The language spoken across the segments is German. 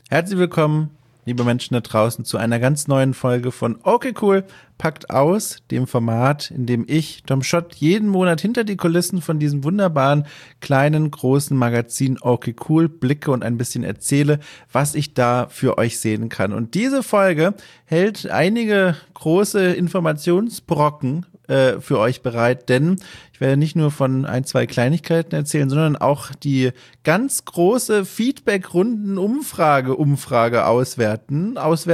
Herzlich willkommen, liebe Menschen da draußen, zu einer ganz neuen Folge von Okay Cool, packt aus, dem Format, in dem ich, Tom Schott, jeden Monat hinter die Kulissen von diesem wunderbaren, kleinen, großen Magazin Okay Cool blicke und ein bisschen erzähle, was ich da für euch sehen kann. Und diese Folge hält einige große Informationsbrocken für euch bereit, denn ich werde nicht nur von ein, zwei Kleinigkeiten erzählen, sondern auch die ganz große Feedback-Runden-Umfrage auswerten,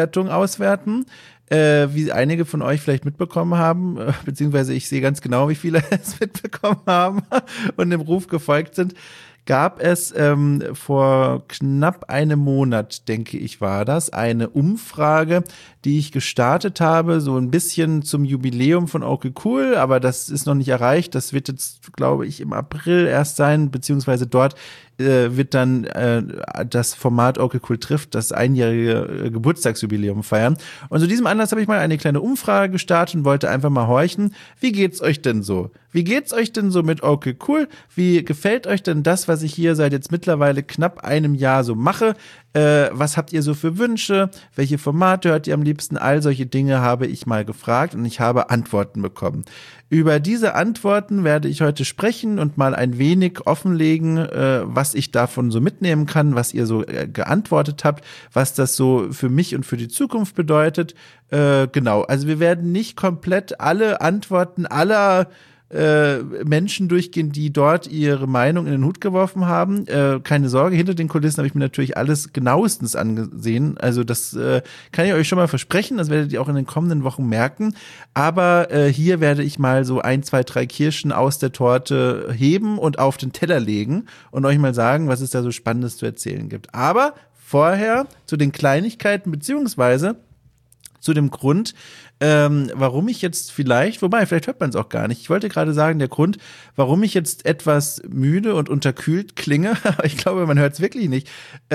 wie einige von euch vielleicht mitbekommen haben, beziehungsweise ich sehe ganz genau, wie viele es mitbekommen haben und dem Ruf gefolgt sind. Gab es vor knapp einem Monat, denke ich, war das, eine Umfrage, die ich gestartet habe, so ein bisschen zum Jubiläum von Okay Cool, aber das ist noch nicht erreicht. Das wird jetzt, glaube ich, im April erst sein, beziehungsweise dort wird dann das Format Okay Cool trifft das einjährige Geburtstagsjubiläum feiern. Und zu diesem Anlass habe ich mal eine kleine Umfrage gestartet und wollte einfach mal horchen, wie geht's euch denn so? Wie geht's euch denn so mit Okay Cool? Wie gefällt euch denn das, was ich hier seit jetzt mittlerweile knapp einem Jahr so mache? Was habt ihr so für Wünsche? Welche Formate hört ihr am liebsten? All solche Dinge habe ich mal gefragt und ich habe Antworten bekommen. Über diese Antworten werde ich heute sprechen und mal ein wenig offenlegen, was ich davon so mitnehmen kann, was ihr so geantwortet habt, was das so für mich und für die Zukunft bedeutet. Genau, also wir werden nicht komplett alle Antworten aller Menschen durchgehen, die dort ihre Meinung in den Hut geworfen haben. Keine Sorge, hinter den Kulissen habe ich mir natürlich alles genauestens angesehen. Also das kann ich euch schon mal versprechen, das werdet ihr auch in den kommenden Wochen merken. Aber hier werde ich mal so ein, zwei, drei Kirschen aus der Torte heben und auf den Teller legen und euch mal sagen, was es da so Spannendes zu erzählen gibt. Aber vorher zu den Kleinigkeiten beziehungsweise zu dem Grund, warum ich jetzt vielleicht hört man es auch gar nicht. Ich wollte gerade sagen, der Grund, warum ich jetzt etwas müde und unterkühlt klinge, aber ich glaube, man hört es wirklich nicht.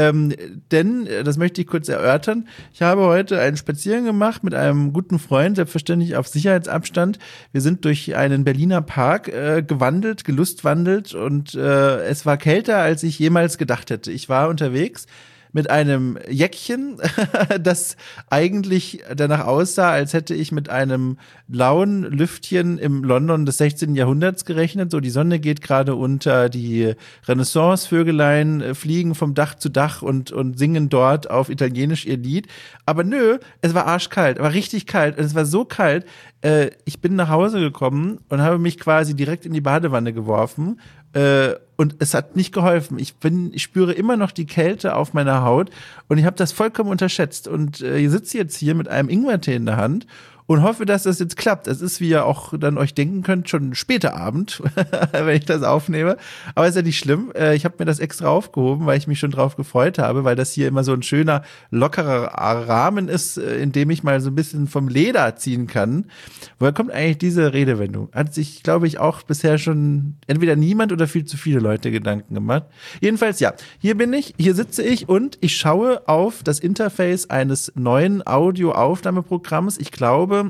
Denn, das möchte ich kurz erörtern, ich habe heute einen Spaziergang gemacht mit einem guten Freund, selbstverständlich auf Sicherheitsabstand. Wir sind durch einen Berliner Park gelustwandelt und es war kälter, als ich jemals gedacht hätte. Ich war unterwegs mit einem Jäckchen, das eigentlich danach aussah, als hätte ich mit einem blauen Lüftchen im London des 16. Jahrhunderts gerechnet. So, die Sonne geht gerade unter, die Renaissance-Vögelein fliegen vom Dach zu Dach und singen dort auf Italienisch ihr Lied. Aber nö, es war arschkalt, aber richtig kalt. Und es war so kalt, ich bin nach Hause gekommen und habe mich quasi direkt in die Badewanne geworfen. Und es hat nicht geholfen. Ich spüre immer noch die Kälte auf meiner Haut und ich habe das vollkommen unterschätzt. Und ich sitze jetzt hier mit einem Ingwertee in der Hand und hoffe, dass das jetzt klappt. Es ist, wie ihr auch dann euch denken könnt, schon später Abend, wenn ich das aufnehme. Aber ist ja nicht schlimm. Ich habe mir das extra aufgehoben, weil ich mich schon drauf gefreut habe, weil das hier immer so ein schöner, lockerer Rahmen ist, in dem ich mal so ein bisschen vom Leder ziehen kann. Woher kommt eigentlich diese Redewendung? Hat sich, glaube ich, auch bisher schon entweder niemand oder viel zu viele Leute Gedanken gemacht. Jedenfalls, ja, hier sitze ich und ich schaue auf das Interface eines neuen Audioaufnahmeprogramms. Ich glaube,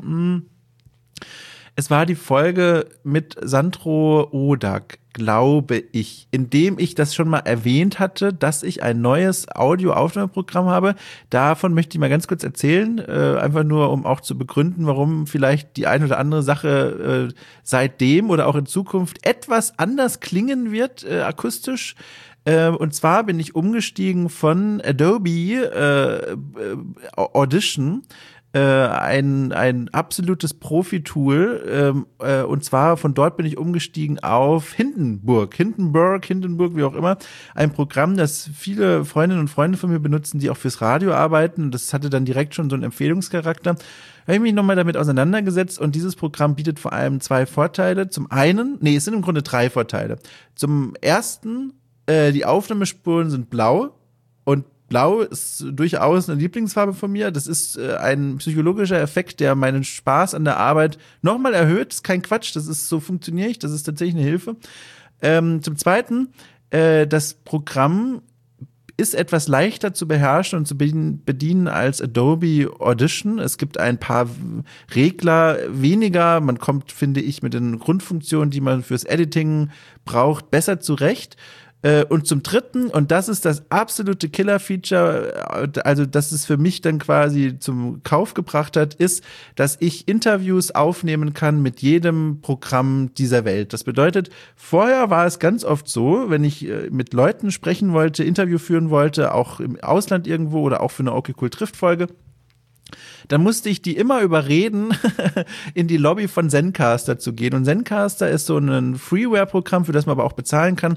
es war die Folge mit Sandro Odak, glaube ich, in dem ich das schon mal erwähnt hatte, dass ich ein neues Audioaufnahmeprogramm habe. Davon möchte ich mal ganz kurz erzählen, einfach nur, um auch zu begründen, warum vielleicht die ein oder andere Sache seitdem oder auch in Zukunft etwas anders klingen wird, akustisch. Und zwar bin ich umgestiegen von Adobe Audition, ein absolutes Profi-Tool, und zwar von dort bin ich umgestiegen auf Hindenburg, wie auch immer, ein Programm, das viele Freundinnen und Freunde von mir benutzen, die auch fürs Radio arbeiten. Das hatte dann direkt schon so einen Empfehlungscharakter. Da habe ich mich nochmal damit auseinandergesetzt und dieses Programm bietet vor allem zwei Vorteile. Zum einen, es sind im Grunde drei Vorteile. Zum ersten, die Aufnahmespuren sind blau und Blau ist durchaus eine Lieblingsfarbe von mir. Das ist ein psychologischer Effekt, der meinen Spaß an der Arbeit nochmal erhöht. Das ist kein Quatsch, so funktioniere ich. Das ist tatsächlich eine Hilfe. Zum Zweiten, das Programm ist etwas leichter zu beherrschen und zu bedienen als Adobe Audition. Es gibt ein paar Regler weniger. Man kommt, finde ich, mit den Grundfunktionen, die man fürs Editing braucht, besser zurecht. Und zum Dritten, und das ist das absolute Killer-Feature, also das es für mich dann quasi zum Kauf gebracht hat, ist, dass ich Interviews aufnehmen kann mit jedem Programm dieser Welt. Das bedeutet, vorher war es ganz oft so, wenn ich mit Leuten sprechen wollte, Interview führen wollte, auch im Ausland irgendwo oder auch für eine Okay Cool trifft Folge, dann musste ich die immer überreden, in die Lobby von Zencastr zu gehen. Und Zencastr ist so ein Freeware-Programm, für das man aber auch bezahlen kann,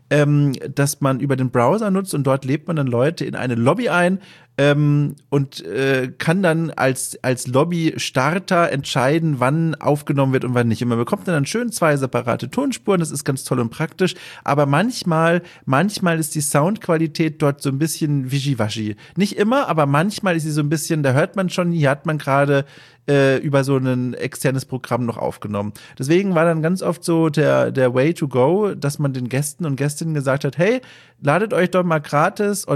das man über den Browser nutzt und dort lädt man dann Leute in eine Lobby ein und kann dann als Lobby-Starter entscheiden, wann aufgenommen wird und wann nicht. Und man bekommt dann schön 2 separate Tonspuren, das ist ganz toll und praktisch, aber manchmal ist die Soundqualität dort so ein bisschen wischiwaschi. Nicht immer, aber manchmal ist sie so ein bisschen, da hört man schon, hier hat man gerade über so ein externes Programm noch aufgenommen. Deswegen war dann ganz oft so der Way to go, dass man den Gästen und Gästinnen gesagt hat, hey, ladet euch doch mal gratis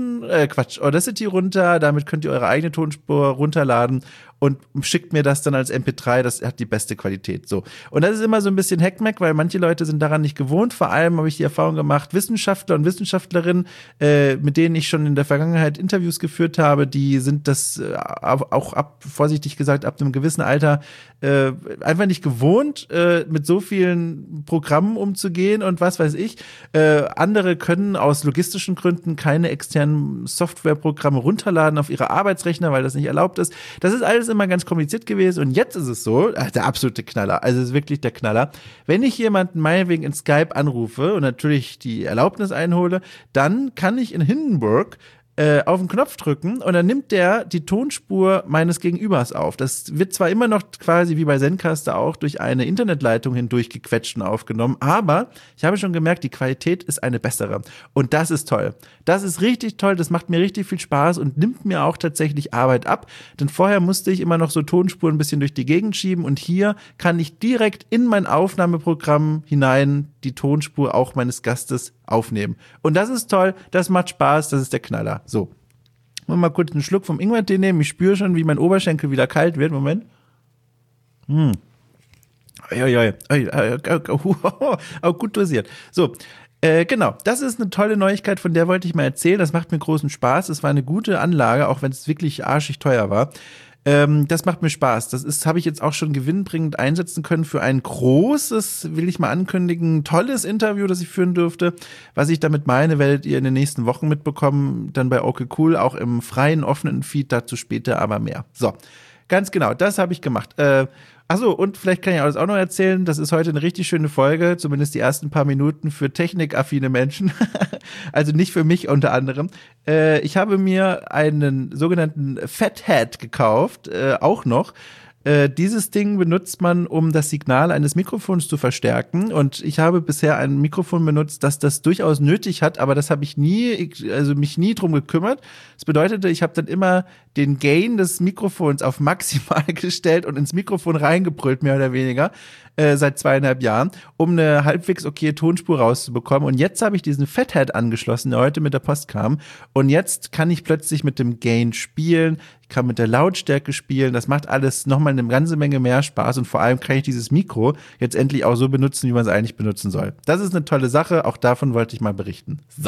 Audacity runter, damit könnt ihr eure eigene Tonspur runterladen und schickt mir das dann als MP3, das hat die beste Qualität. So. Und das ist immer so ein bisschen Hackmack, weil manche Leute sind daran nicht gewohnt. Vor allem habe ich die Erfahrung gemacht, Wissenschaftler und Wissenschaftlerinnen, mit denen ich schon in der Vergangenheit Interviews geführt habe, die sind das auch vorsichtig gesagt, ab einem gewissen Alter einfach nicht gewohnt, mit so vielen Programmen umzugehen und was weiß ich. Andere können aus logistischen Gründen keine externen Softwareprogramme runterladen auf ihre Arbeitsrechner, weil das nicht erlaubt ist. Das ist alles immer ganz kompliziert gewesen und jetzt ist es so, der absolute Knaller, also es ist wirklich der Knaller. Wenn ich jemanden meinetwegen in Skype anrufe und natürlich die Erlaubnis einhole, dann kann ich in Hindenburg auf den Knopf drücken und dann nimmt der die Tonspur meines Gegenübers auf. Das wird zwar immer noch quasi wie bei Zencastr auch durch eine Internetleitung hindurch gequetscht und aufgenommen, aber ich habe schon gemerkt, die Qualität ist eine bessere. Und das ist toll. Das ist richtig toll, das macht mir richtig viel Spaß und nimmt mir auch tatsächlich Arbeit ab, denn vorher musste ich immer noch so Tonspuren ein bisschen durch die Gegend schieben und hier kann ich direkt in mein Aufnahmeprogramm hinein die Tonspur auch meines Gastes aufnehmen. Und das ist toll, das macht Spaß, das ist der Knaller. So. Mal kurz einen Schluck vom Ingwertee nehmen. Ich spüre schon, wie mein Oberschenkel wieder kalt wird. Moment. Gut dosiert. So. Genau, das ist eine tolle Neuigkeit, von der wollte ich mal erzählen. Das macht mir großen Spaß. Es war eine gute Anlage, auch wenn es wirklich arschig teuer war. Das macht mir Spaß. Das habe ich jetzt auch schon gewinnbringend einsetzen können für ein großes, will ich mal ankündigen, tolles Interview, das ich führen dürfte. Was ich damit meine, werdet ihr in den nächsten Wochen mitbekommen, dann bei Okay Cool, auch im freien, offenen Feed, dazu später aber mehr. So, ganz genau, das habe ich gemacht. Achso, und vielleicht kann ich alles auch noch erzählen, das ist heute eine richtig schöne Folge, zumindest die ersten paar Minuten für technikaffine Menschen, also nicht für mich unter anderem. Ich habe mir einen sogenannten Fathead gekauft, auch noch. Dieses Ding benutzt man, um das Signal eines Mikrofons zu verstärken. Und ich habe bisher ein Mikrofon benutzt, das das durchaus nötig hat, aber das habe ich mich nie drum gekümmert. Das bedeutete, ich habe dann immer den Gain des Mikrofons auf maximal gestellt und ins Mikrofon reingebrüllt, mehr oder weniger, seit 2,5 Jahren, um eine halbwegs okaye Tonspur rauszubekommen. Und jetzt habe ich diesen Fathead angeschlossen, der heute mit der Post kam. Und jetzt kann ich plötzlich mit dem Gain spielen, ich kann mit der Lautstärke spielen, das macht alles nochmal eine ganze Menge mehr Spaß und vor allem kann ich dieses Mikro jetzt endlich auch so benutzen, wie man es eigentlich benutzen soll. Das ist eine tolle Sache, auch davon wollte ich mal berichten. So.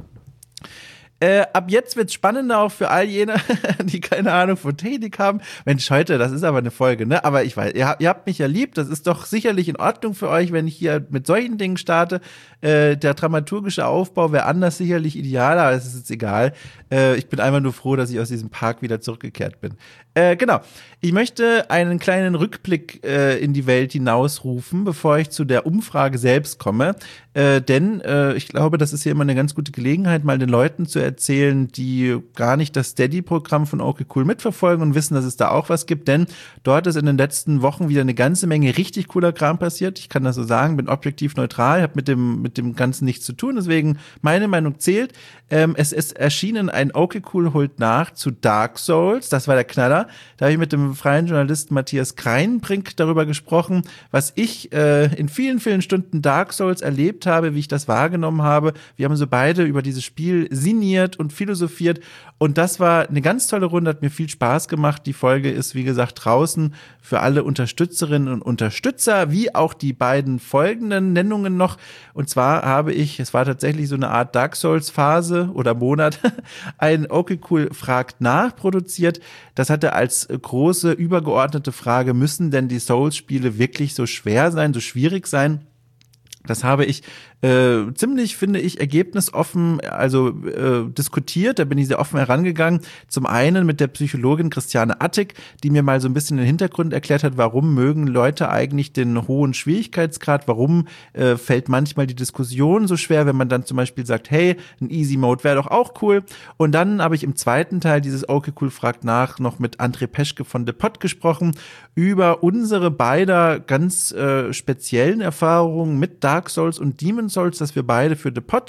Ab jetzt wird's spannender auch für all jene, die keine Ahnung von Technik haben. Mensch, heute, das ist aber eine Folge, ne? Aber ich weiß, ihr habt mich ja lieb. Das ist doch sicherlich in Ordnung für euch, wenn ich hier mit solchen Dingen starte. Der dramaturgische Aufbau wäre anders sicherlich idealer, aber es ist jetzt egal. Ich bin einfach nur froh, dass ich aus diesem Park wieder zurückgekehrt bin. Genau. Ich möchte einen kleinen Rückblick in die Welt hinausrufen, bevor ich zu der Umfrage selbst komme. Denn ich glaube, das ist hier immer eine ganz gute Gelegenheit, mal den Leuten zu erzählen, die gar nicht das Steady-Programm von Okay Cool mitverfolgen und wissen, dass es da auch was gibt. Denn dort ist in den letzten Wochen wieder eine ganze Menge richtig cooler Kram passiert. Ich kann das so sagen, bin objektiv neutral, habe mit dem Ganzen nichts zu tun. Deswegen meine Meinung zählt. Es ist erschienen ein Okay Cool holt nach zu Dark Souls. Das war der Knaller. Da habe ich mit dem freien Journalisten Matthias Kreinbrink darüber gesprochen, was ich in vielen, vielen Stunden Dark Souls erlebt habe, wie ich das wahrgenommen habe. Wir haben so beide über dieses Spiel sinniert sinniert und philosophiert. Und das war eine ganz tolle Runde, hat mir viel Spaß gemacht. Die Folge ist, wie gesagt, draußen für alle Unterstützerinnen und Unterstützer, wie auch die beiden folgenden Nennungen noch. Und zwar habe ich, es war tatsächlich so eine Art Dark Souls Phase oder Monat, ein Okay Cool fragt nach produziert. Das hatte als große übergeordnete Frage, müssen denn die Souls-Spiele wirklich so schwer sein, so schwierig sein? Das habe ich ziemlich, finde ich, ergebnisoffen, also diskutiert. Da bin ich sehr offen herangegangen. Zum einen mit der Psychologin Christiane Attig, die mir mal so ein bisschen den Hintergrund erklärt hat, warum mögen Leute eigentlich den hohen Schwierigkeitsgrad, warum fällt manchmal die Diskussion so schwer, wenn man dann zum Beispiel sagt, hey, ein Easy Mode wäre doch auch cool. Und dann habe ich im zweiten Teil dieses Okay Cool fragt nach noch mit André Peschke von The Pod gesprochen über unsere beider ganz speziellen Erfahrungen mit Dark Souls und Demon's Souls, dass wir beide für The Pod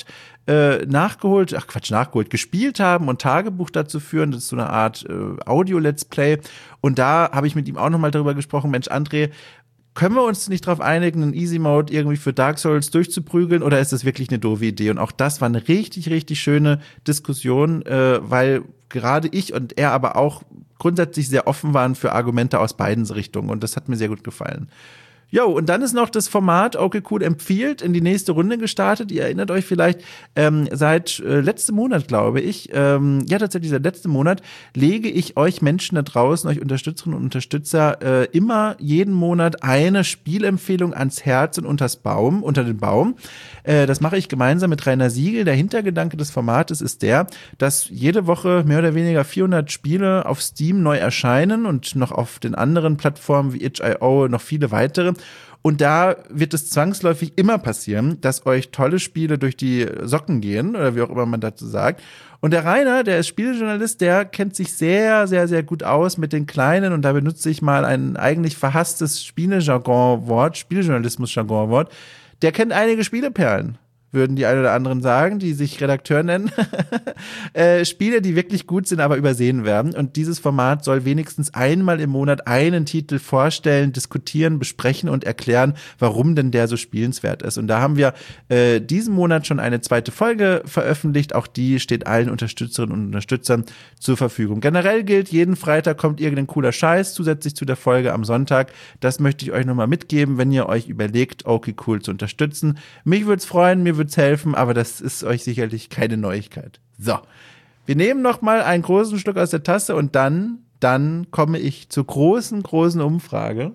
gespielt haben und Tagebuch dazu führen. Das ist so eine Art Audio-Let's Play. Und da habe ich mit ihm auch nochmal darüber gesprochen, Mensch, André, können wir uns nicht darauf einigen, einen Easy Mode irgendwie für Dark Souls durchzuprügeln, oder ist das wirklich eine doofe Idee? Und auch das war eine richtig, richtig schöne Diskussion, weil gerade ich und er aber auch grundsätzlich sehr offen waren für Argumente aus beiden Richtungen. Und das hat mir sehr gut gefallen. Jo, und dann ist noch das Format Okay Cool empfiehlt in die nächste Runde gestartet. Ihr erinnert euch vielleicht, seit letztem Monat, glaube ich, tatsächlich seit letztem Monat, lege ich euch Menschen da draußen, euch Unterstützerinnen und Unterstützer, immer jeden Monat eine Spielempfehlung ans Herz und unter den Baum. Das mache ich gemeinsam mit Rainer Siegel. Der Hintergedanke des Formates ist der, dass jede Woche mehr oder weniger 400 Spiele auf Steam neu erscheinen und noch auf den anderen Plattformen wie itch.io noch viele weitere. Und da wird es zwangsläufig immer passieren, dass euch tolle Spiele durch die Socken gehen oder wie auch immer man dazu sagt. Und der Rainer, der ist Spielejournalist, der kennt sich sehr, sehr, sehr gut aus mit den Kleinen, und da benutze ich mal ein eigentlich verhasstes Spielejournalismus-Jargonwort. Der kennt einige Spieleperlen, würden die ein oder anderen sagen, die sich Redakteur nennen. Spiele, die wirklich gut sind, aber übersehen werden. Und dieses Format soll wenigstens einmal im Monat einen Titel vorstellen, diskutieren, besprechen und erklären, warum denn der so spielenswert ist. Und da haben wir diesen Monat schon eine zweite Folge veröffentlicht. Auch die steht allen Unterstützerinnen und Unterstützern zur Verfügung. Generell gilt, jeden Freitag kommt irgendein cooler Scheiß zusätzlich zu der Folge am Sonntag. Das möchte ich euch nochmal mitgeben, wenn ihr euch überlegt, Okay Cool zu unterstützen. Mich würde es freuen, mir würde es helfen, aber das ist euch sicherlich keine Neuigkeit. So, wir nehmen noch mal einen großen Schluck aus der Tasse und dann komme ich zur großen Umfrage,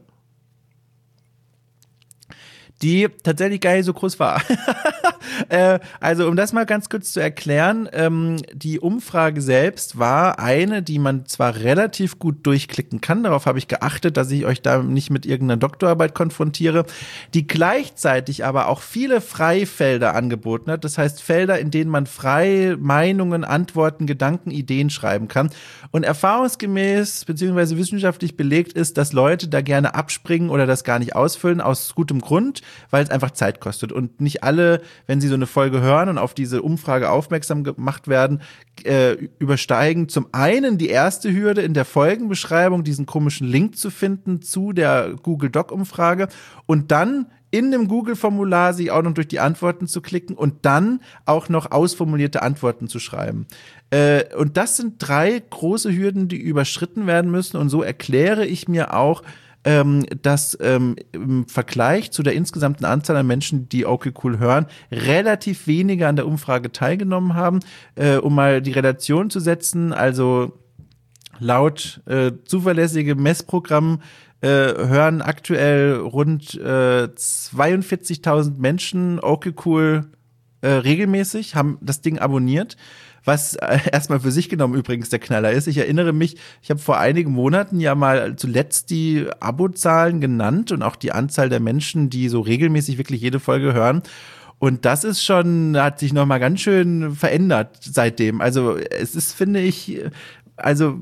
die tatsächlich gar nicht so groß war. Also, um das mal ganz kurz zu erklären, die Umfrage selbst war eine, die man zwar relativ gut durchklicken kann, darauf habe ich geachtet, dass ich euch da nicht mit irgendeiner Doktorarbeit konfrontiere, die gleichzeitig aber auch viele Freifelder angeboten hat, das heißt Felder, in denen man frei Meinungen, Antworten, Gedanken, Ideen schreiben kann. Und erfahrungsgemäß bzw. wissenschaftlich belegt ist, dass Leute da gerne abspringen oder das gar nicht ausfüllen, aus gutem Grund, weil es einfach Zeit kostet. Und nicht alle, wenn sie so eine Folge hören und auf diese Umfrage aufmerksam gemacht werden, übersteigen zum einen die erste Hürde in der Folgenbeschreibung, diesen komischen Link zu finden zu der Google Doc-Umfrage, und dann in dem Google-Formular sich auch noch durch die Antworten zu klicken und dann auch noch ausformulierte Antworten zu schreiben. Und das sind 3 große Hürden, die überschritten werden müssen, und so erkläre ich mir auch, dass im Vergleich zu der insgesamten Anzahl an Menschen, die Okay Cool hören, relativ wenige an der Umfrage teilgenommen haben. Um mal die Relation zu setzen, also laut zuverlässigem Messprogramm hören aktuell rund 42.000 Menschen Okay Cool regelmäßig, haben das Ding abonniert. Was erstmal für sich genommen übrigens der Knaller ist. Ich erinnere mich, ich habe vor einigen Monaten ja mal zuletzt die Abozahlen genannt und auch die Anzahl der Menschen, die so regelmäßig wirklich jede Folge hören. Und das ist schon, hat sich nochmal ganz schön verändert seitdem. Also es ist, finde ich, also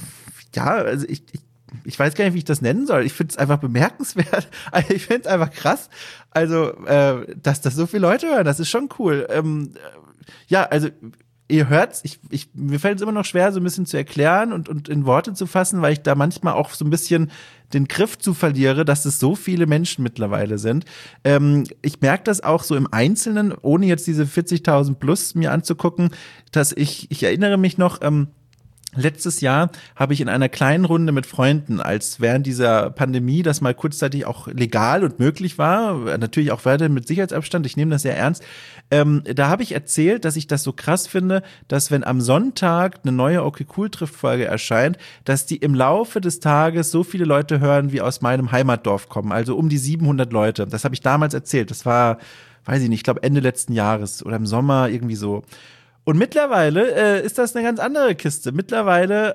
ich weiß gar nicht, wie ich das nennen soll. Ich finde es einfach bemerkenswert. Also ich finde es einfach krass. Also, dass das so viele Leute hören, das ist schon cool. Also ihr hört's, mir fällt es immer noch schwer, so ein bisschen zu erklären und in Worte zu fassen, weil ich da manchmal auch so ein bisschen den Griff zu verliere, dass es so viele Menschen mittlerweile sind. Ich merke das auch so im Einzelnen, ohne jetzt diese 40.000 plus mir anzugucken, dass ich erinnere mich noch, letztes Jahr habe ich in einer kleinen Runde mit Freunden, als während dieser Pandemie das mal kurzzeitig auch legal und möglich war, natürlich auch weiter mit Sicherheitsabstand, ich nehme das sehr ernst, da habe ich erzählt, dass ich das so krass finde, dass wenn am Sonntag eine neue Okay Cool trifft Folge erscheint, dass die im Laufe des Tages so viele Leute hören, wie aus meinem Heimatdorf kommen, also um die 700 Leute. Das habe ich damals erzählt, das war, weiß ich nicht, ich glaube Ende letzten Jahres oder im Sommer irgendwie so. Und mittlerweile ist das eine ganz andere Kiste. Mittlerweile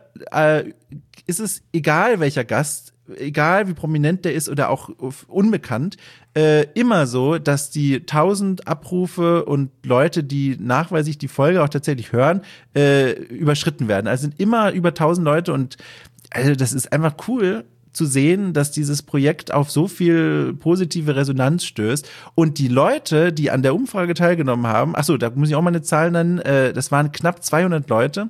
ist es egal, welcher Gast, egal wie prominent der ist oder auch unbekannt, immer so, dass die 1000 Abrufe und Leute, die nachweislich die Folge auch tatsächlich hören, überschritten werden. Also sind immer über 1000 Leute und also das ist einfach cool zu sehen, dass dieses Projekt auf so viel positive Resonanz stößt. Und die Leute, die an der Umfrage teilgenommen haben, achso, da muss ich auch mal eine Zahl nennen, das waren knapp 200 Leute,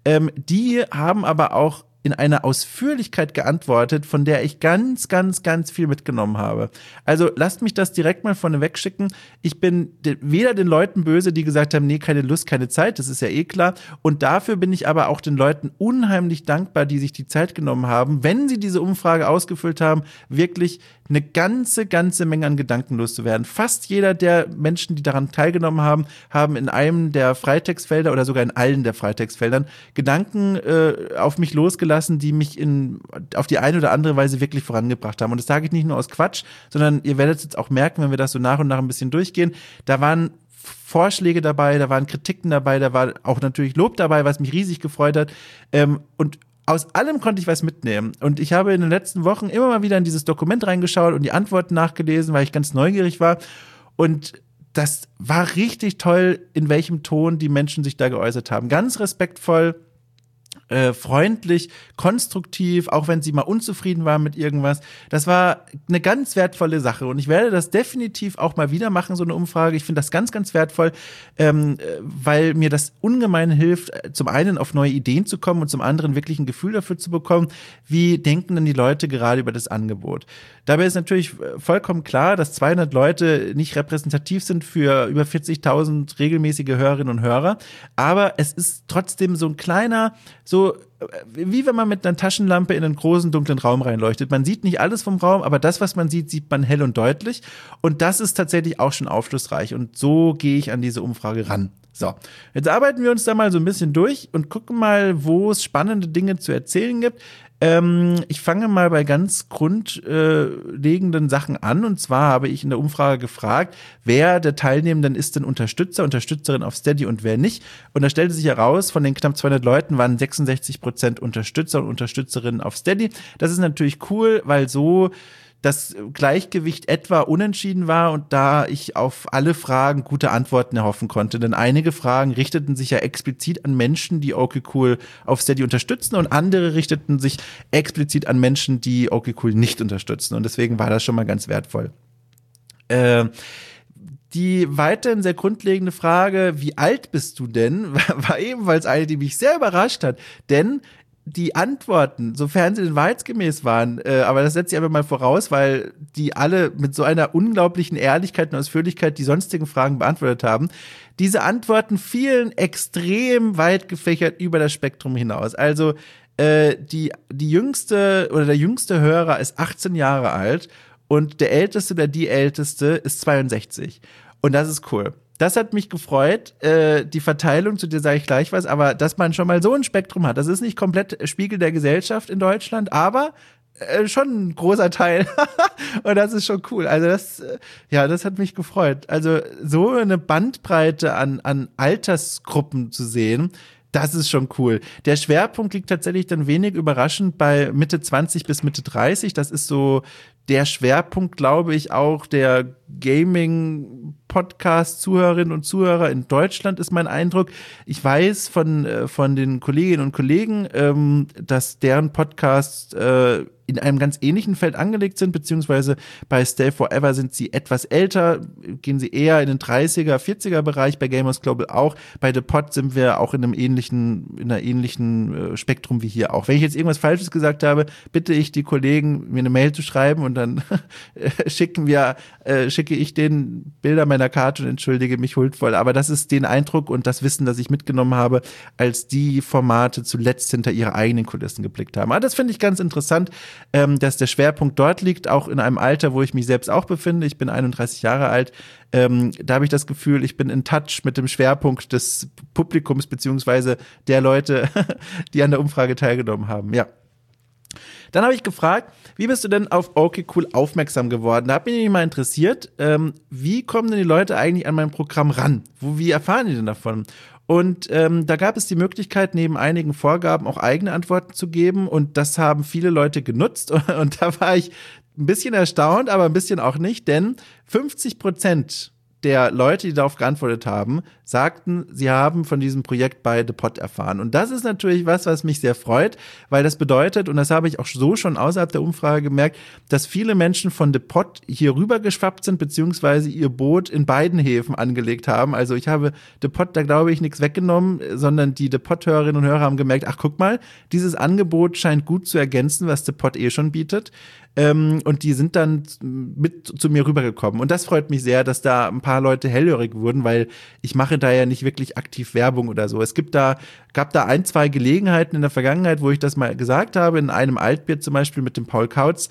die haben aber auch in einer Ausführlichkeit geantwortet, von der ich ganz, ganz, ganz viel mitgenommen habe. Also lasst mich das direkt mal vorneweg schicken. Ich bin weder den Leuten böse, die gesagt haben, nee, keine Lust, keine Zeit, das ist ja eh klar. Und dafür bin ich aber auch den Leuten unheimlich dankbar, die sich die Zeit genommen haben, wenn sie diese Umfrage ausgefüllt haben, wirklich eine ganze Menge an Gedanken loszuwerden. Fast jeder der Menschen, die daran teilgenommen haben, haben in einem der Freitextfelder oder sogar in allen der Freitextfeldern Gedanken auf mich losgelassen, die mich auf die eine oder andere Weise wirklich vorangebracht haben. Und das sage ich nicht nur aus Quatsch, sondern ihr werdet es jetzt auch merken, wenn wir das so nach und nach ein bisschen durchgehen. Da waren Vorschläge dabei, da waren Kritiken dabei, da war auch natürlich Lob dabei, was mich riesig gefreut hat. Und aus allem konnte ich was mitnehmen. Und ich habe in den letzten Wochen immer mal wieder in dieses Dokument reingeschaut und die Antworten nachgelesen, weil ich ganz neugierig war. Und das war richtig toll, in welchem Ton die Menschen sich da geäußert haben. Ganz respektvoll, freundlich, konstruktiv, auch wenn sie mal unzufrieden waren mit irgendwas. Das war eine ganz wertvolle Sache und ich werde das definitiv auch mal wieder machen, so eine Umfrage. Ich finde das ganz, ganz wertvoll, weil mir das ungemein hilft, zum einen auf neue Ideen zu kommen und zum anderen wirklich ein Gefühl dafür zu bekommen, wie denken denn die Leute gerade über das Angebot. Dabei ist natürlich vollkommen klar, dass 200 Leute nicht repräsentativ sind für über 40.000 regelmäßige Hörerinnen und Hörer, aber es ist trotzdem so ein kleiner, so wie wenn man mit einer Taschenlampe in einen großen, dunklen Raum reinleuchtet. Man sieht nicht alles vom Raum, aber das, was man sieht, sieht man hell und deutlich. Und das ist tatsächlich auch schon aufschlussreich. Und so gehe ich an diese Umfrage ran. So, jetzt arbeiten wir uns da mal so ein bisschen durch und gucken mal, wo es spannende Dinge zu erzählen gibt. Ich fange mal bei ganz grundlegenden Sachen an. Und zwar habe ich in der Umfrage gefragt, wer der Teilnehmenden ist denn Unterstützer, Unterstützerin auf Steady und wer nicht. Und da stellte sich heraus, von den knapp 200 Leuten waren 66% Unterstützer und Unterstützerinnen auf Steady. Das ist natürlich cool, weil so das Gleichgewicht etwa unentschieden war und da ich auf alle Fragen gute Antworten erhoffen konnte. Denn einige Fragen richteten sich ja explizit an Menschen, die Okay Cool auf Steady unterstützen und andere richteten sich explizit an Menschen, die Okay Cool nicht unterstützen. Und deswegen war das schon mal ganz wertvoll. Die weiterhin sehr grundlegende Frage, wie alt bist du denn, war ebenfalls eine, die mich sehr überrascht hat. Denn die Antworten, sofern sie denn wahrheitsgemäß waren, aber das setze ich einfach mal voraus, weil die alle mit so einer unglaublichen Ehrlichkeit und Ausführlichkeit die sonstigen Fragen beantwortet haben. Diese Antworten fielen extrem weit gefächert über das Spektrum hinaus. Also die jüngste oder der jüngste Hörer ist 18 Jahre alt und der älteste oder die älteste ist 62. Und das ist cool. Das hat mich gefreut. Die Verteilung, zu der sage ich gleich was, aber dass man schon mal so ein Spektrum hat, das ist nicht komplett Spiegel der Gesellschaft in Deutschland, aber schon ein großer Teil. Und das ist schon cool. Also das hat mich gefreut. Also so eine Bandbreite an Altersgruppen zu sehen, das ist schon cool. Der Schwerpunkt liegt tatsächlich dann wenig überraschend bei Mitte 20 bis Mitte 30. Das ist so der Schwerpunkt, glaube ich, auch der Gaming-Podcast-Zuhörerinnen und Zuhörer in Deutschland, ist mein Eindruck. Ich weiß von den Kolleginnen und Kollegen, dass deren Podcasts in einem ganz ähnlichen Feld angelegt sind, beziehungsweise bei Stay Forever sind sie etwas älter, gehen sie eher in den 30er, 40er Bereich, bei Gamers Global auch. Bei The Pod sind wir auch in einer ähnlichen Spektrum wie hier auch. Wenn ich jetzt irgendwas Falsches gesagt habe, bitte ich die Kollegen, mir eine Mail zu schreiben und dann schicke ich denen Bilder meiner Karte und entschuldige mich huldvoll. Aber das ist den Eindruck und das Wissen, das ich mitgenommen habe, als die Formate zuletzt hinter ihre eigenen Kulissen geblickt haben. Aber das finde ich ganz interessant, dass der Schwerpunkt dort liegt, auch in einem Alter, wo ich mich selbst auch befinde. Ich bin 31 Jahre alt. Da habe ich das Gefühl, ich bin in Touch mit dem Schwerpunkt des Publikums beziehungsweise der Leute, die an der Umfrage teilgenommen haben. Ja. Dann habe ich gefragt, wie bist du denn auf Okay Cool aufmerksam geworden? Da hat mich nämlich mal interessiert, wie kommen denn die Leute eigentlich an mein Programm ran? Wie erfahren die denn davon? Und da gab es die Möglichkeit, neben einigen Vorgaben auch eigene Antworten zu geben. Und das haben viele Leute genutzt. Und da war ich ein bisschen erstaunt, aber ein bisschen auch nicht. Denn 50% der Leute, die darauf geantwortet haben, sagten, sie haben von diesem Projekt bei The Pod erfahren. Und das ist natürlich was mich sehr freut, weil das bedeutet, und das habe ich auch so schon außerhalb der Umfrage gemerkt, dass viele Menschen von The Pod hier rüber geschwappt sind, beziehungsweise ihr Boot in beiden Häfen angelegt haben. Also ich habe The Pod, da glaube ich, nichts weggenommen, sondern die The Pod-Hörerinnen und Hörer haben gemerkt, ach guck mal, dieses Angebot scheint gut zu ergänzen, was The Pod schon bietet. Und die sind dann mit zu mir rübergekommen. Und das freut mich sehr, dass da ein paar Leute hellhörig wurden, weil ich mache da ja nicht wirklich aktiv Werbung oder so. Es gab da 1, 2 Gelegenheiten in der Vergangenheit, wo ich das mal gesagt habe, in einem Altbier zum Beispiel mit dem Paul Kautz.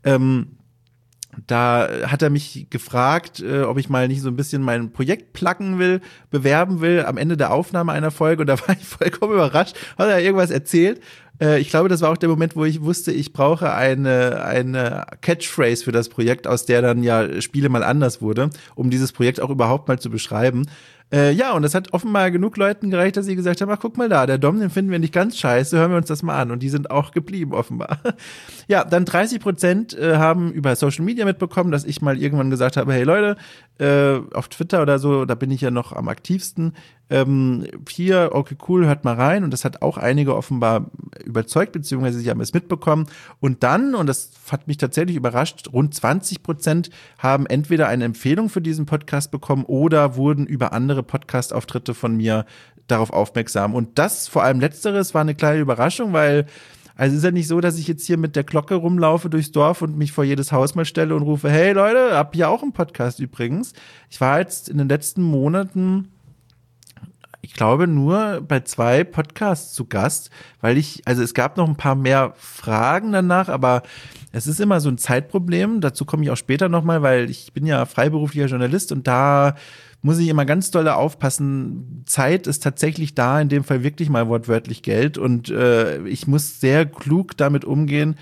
Da hat er mich gefragt, ob ich mal nicht so ein bisschen mein Projekt bewerben will, am Ende der Aufnahme einer Folge. Und da war ich vollkommen überrascht, hat er irgendwas erzählt. Ich glaube, das war auch der Moment, wo ich wusste, ich brauche eine Catchphrase für das Projekt, aus der dann ja Spiele mal anders wurde, um dieses Projekt auch überhaupt mal zu beschreiben. Ja, und das hat offenbar genug Leuten gereicht, dass sie gesagt haben, ach, guck mal da, der Dom, den finden wir nicht ganz scheiße, hören wir uns das mal an. Und die sind auch geblieben, offenbar. Ja, dann 30% haben über Social Media mitbekommen, dass ich mal irgendwann gesagt habe, hey Leute, auf Twitter oder so, da bin ich ja noch am aktivsten. Hier, okay, cool, hört mal rein. Und das hat auch einige offenbar überzeugt, beziehungsweise sie haben es mitbekommen. Und dann, und das hat mich tatsächlich überrascht, rund 20% haben entweder eine Empfehlung für diesen Podcast bekommen oder wurden über andere Podcast-Auftritte von mir darauf aufmerksam. Und das, vor allem Letzteres, war eine kleine Überraschung, weil also ist ja nicht so, dass ich jetzt hier mit der Glocke rumlaufe durchs Dorf und mich vor jedes Haus mal stelle und rufe, hey Leute, hab hier auch einen Podcast übrigens. Ich war jetzt in den letzten Monaten, ich glaube, nur bei 2 Podcasts zu Gast, weil also es gab noch ein paar mehr Fragen danach, aber es ist immer so ein Zeitproblem. Dazu komme ich auch später nochmal, weil ich bin ja freiberuflicher Journalist und da muss ich immer ganz doll aufpassen. Zeit ist tatsächlich da, in dem Fall wirklich mal wortwörtlich Geld und ich muss sehr klug damit umgehen,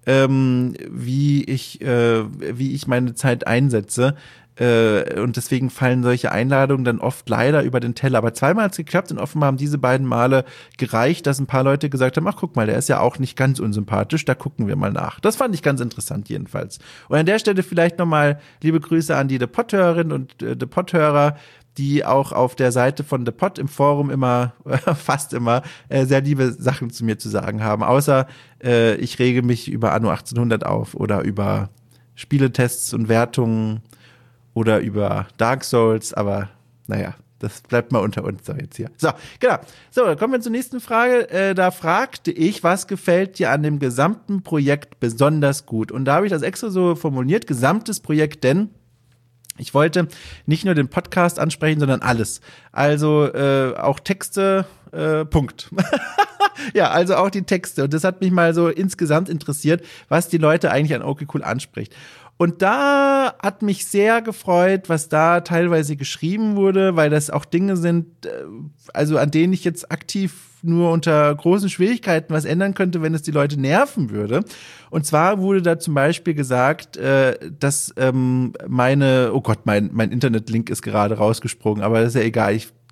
wie ich meine Zeit einsetze. Und deswegen fallen solche Einladungen dann oft leider über den Teller. Aber 2-mal hat es geklappt und offenbar haben diese beiden Male gereicht, dass ein paar Leute gesagt haben, ach guck mal, der ist ja auch nicht ganz unsympathisch, da gucken wir mal nach. Das fand ich ganz interessant jedenfalls. Und an der Stelle vielleicht nochmal liebe Grüße an die The Pod-Hörerinnen und The Pod-Hörer, die auch auf der Seite von The Pod im Forum immer, fast immer, sehr liebe Sachen zu mir zu sagen haben. Außer ich rege mich über Anno 1800 auf oder über Spieletests und Wertungen oder über Dark Souls, aber naja, das bleibt mal unter uns so jetzt hier. So, genau. So, dann kommen wir zur nächsten Frage. Da fragte ich, was gefällt dir an dem gesamten Projekt besonders gut? Und da habe ich das extra so formuliert, gesamtes Projekt, denn ich wollte nicht nur den Podcast ansprechen, sondern alles. Also auch Texte, Punkt. Ja, also auch die Texte. Und das hat mich mal so insgesamt interessiert, was die Leute eigentlich an Okay Cool anspricht. Und da hat mich sehr gefreut, was da teilweise geschrieben wurde, weil das auch Dinge sind, also an denen ich jetzt aktiv nur unter großen Schwierigkeiten was ändern könnte, wenn es die Leute nerven würde. Und zwar wurde da zum Beispiel gesagt, dass mein Internetlink ist gerade rausgesprungen, aber das ist ja egal, ich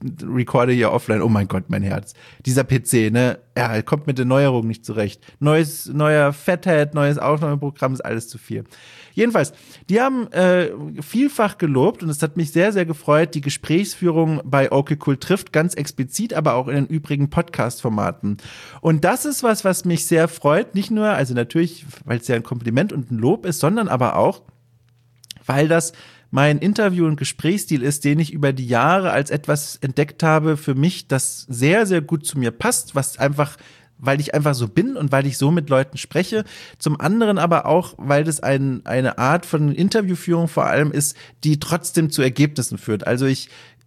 recorde hier offline. Oh mein Gott, mein Herz. Dieser PC, ne? Er kommt mit den Neuerungen nicht zurecht. Neuer Fathead, neues Aufnahmeprogramm, ist alles zu viel. Jedenfalls, die haben vielfach gelobt und es hat mich sehr, sehr gefreut, die Gesprächsführung bei Okay Cool trifft, ganz explizit, aber auch in den übrigen Podcast-Formaten. Und das ist was mich sehr freut, nicht nur, also natürlich, weil es ja ein Kompliment und ein Lob ist, sondern aber auch, weil das mein Interview- und Gesprächsstil ist, den ich über die Jahre als etwas entdeckt habe für mich, das sehr, sehr gut zu mir passt, weil ich einfach so bin und weil ich so mit Leuten spreche. Zum anderen aber auch, weil das eine Art von Interviewführung vor allem ist, die trotzdem zu Ergebnissen führt. Also ich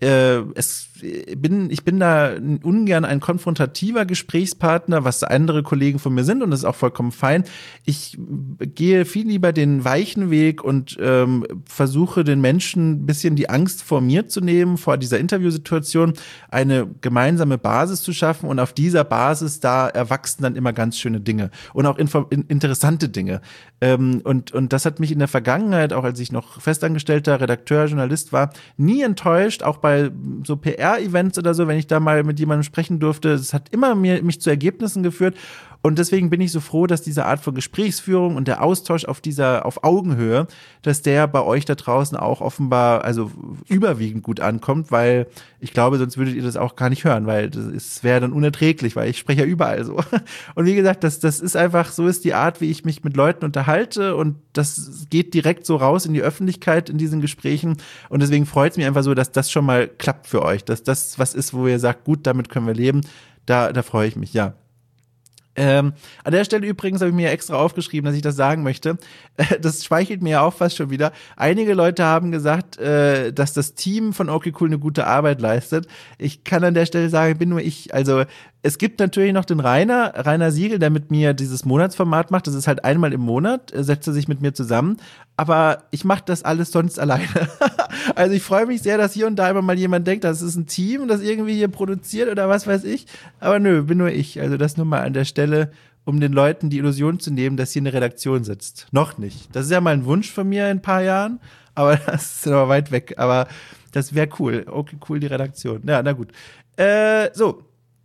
bin da ungern ein konfrontativer Gesprächspartner, was andere Kollegen von mir sind, und das ist auch vollkommen fein. Ich gehe viel lieber den weichen Weg und versuche den Menschen ein bisschen die Angst vor mir zu nehmen, vor dieser Interviewsituation, eine gemeinsame Basis zu schaffen, und auf dieser Basis, da erwachsen dann immer ganz schöne Dinge und auch interessante Dinge. Und das hat mich in der Vergangenheit, auch als ich noch festangestellter Redakteur, Journalist war, nie enttäuscht, auch bei so PR-Events oder so, wenn ich da mal mit jemandem sprechen durfte. Es hat immer mich zu Ergebnissen geführt. Und deswegen bin ich so froh, dass diese Art von Gesprächsführung und der Austausch auf Augenhöhe, dass der bei euch da draußen auch offenbar, also überwiegend gut ankommt, weil ich glaube, sonst würdet ihr das auch gar nicht hören, weil es wäre dann unerträglich, weil ich spreche ja überall so. Und wie gesagt, das ist einfach, so ist die Art, wie ich mich mit Leuten unterhalte, und das geht direkt so raus in die Öffentlichkeit in diesen Gesprächen, und deswegen freut es mich einfach so, dass das schon mal klappt für euch, dass das was ist, wo ihr sagt, gut, damit können wir leben, da freue ich mich, ja. An der Stelle übrigens habe ich mir extra aufgeschrieben, dass ich das sagen möchte. Das schmeichelt mir ja auch fast schon wieder. Einige Leute haben gesagt, dass das Team von Okay Cool eine gute Arbeit leistet. Ich kann an der Stelle sagen, bin nur ich. Also es gibt natürlich noch den Rainer Siegel, der mit mir dieses Monatsformat macht. Das ist halt einmal im Monat, setzt er sich mit mir zusammen. Aber ich mache das alles sonst alleine. Also ich freue mich sehr, dass hier und da immer mal jemand denkt, das ist ein Team, das irgendwie hier produziert oder was weiß ich. Aber nö, bin nur ich. Also das nur mal an der Stelle, um den Leuten die Illusion zu nehmen, dass hier eine Redaktion sitzt. Noch nicht. Das ist ja mal ein Wunsch von mir in ein paar Jahren, aber das ist aber weit weg. Aber das wäre cool. Okay, cool, die Redaktion. Ja, na gut. So.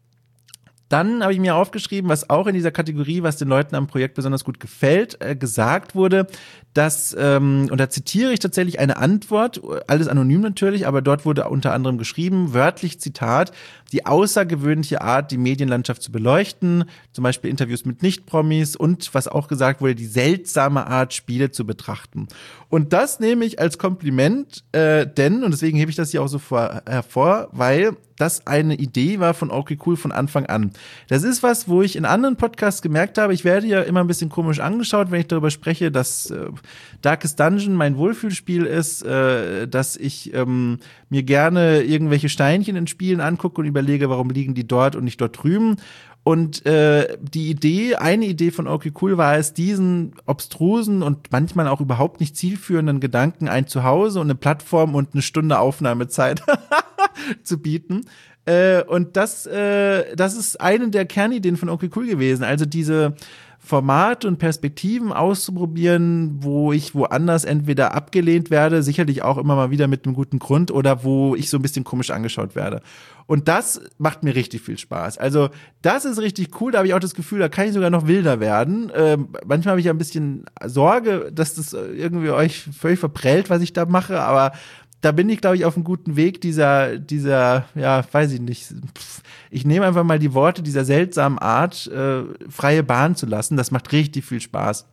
Dann habe ich mir aufgeschrieben, was auch in dieser Kategorie, was den Leuten am Projekt besonders gut gefällt, gesagt wurde, dass, und da zitiere ich tatsächlich eine Antwort, alles anonym natürlich, aber dort wurde unter anderem geschrieben, wörtlich Zitat, die außergewöhnliche Art, die Medienlandschaft zu beleuchten, zum Beispiel Interviews mit Nicht-Promis, und was auch gesagt wurde, die seltsame Art, Spiele zu betrachten. Und das nehme ich als Kompliment, denn, und deswegen hebe ich das hier auch so hervor, weil das eine Idee war von Okay Cool von Anfang an. Das ist was, wo ich in anderen Podcasts gemerkt habe, ich werde ja immer ein bisschen komisch angeschaut, wenn ich darüber spreche, dass Darkest Dungeon mein Wohlfühlspiel ist, dass ich mir gerne irgendwelche Steinchen in Spielen angucke und überlege, warum liegen die dort und nicht dort drüben. Und eine Idee von Okay Cool war es, diesen obstrusen und manchmal auch überhaupt nicht zielführenden Gedanken ein Zuhause und eine Plattform und eine Stunde Aufnahmezeit zu bieten. Und das ist eine der Kernideen von Okay Cool gewesen. Also diese Formate und Perspektiven auszuprobieren, wo ich woanders entweder abgelehnt werde, sicherlich auch immer mal wieder mit einem guten Grund, oder wo ich so ein bisschen komisch angeschaut werde. Und das macht mir richtig viel Spaß. Also das ist richtig cool, da habe ich auch das Gefühl, da kann ich sogar noch wilder werden. Manchmal habe ich ja ein bisschen Sorge, dass das irgendwie euch völlig verprellt, was ich da mache, aber da bin ich, glaube ich, auf einem guten Weg, dieser, ja, weiß ich nicht. Ich nehme einfach mal die Worte dieser seltsamen Art, freie Bahn zu lassen. Das macht richtig viel Spaß.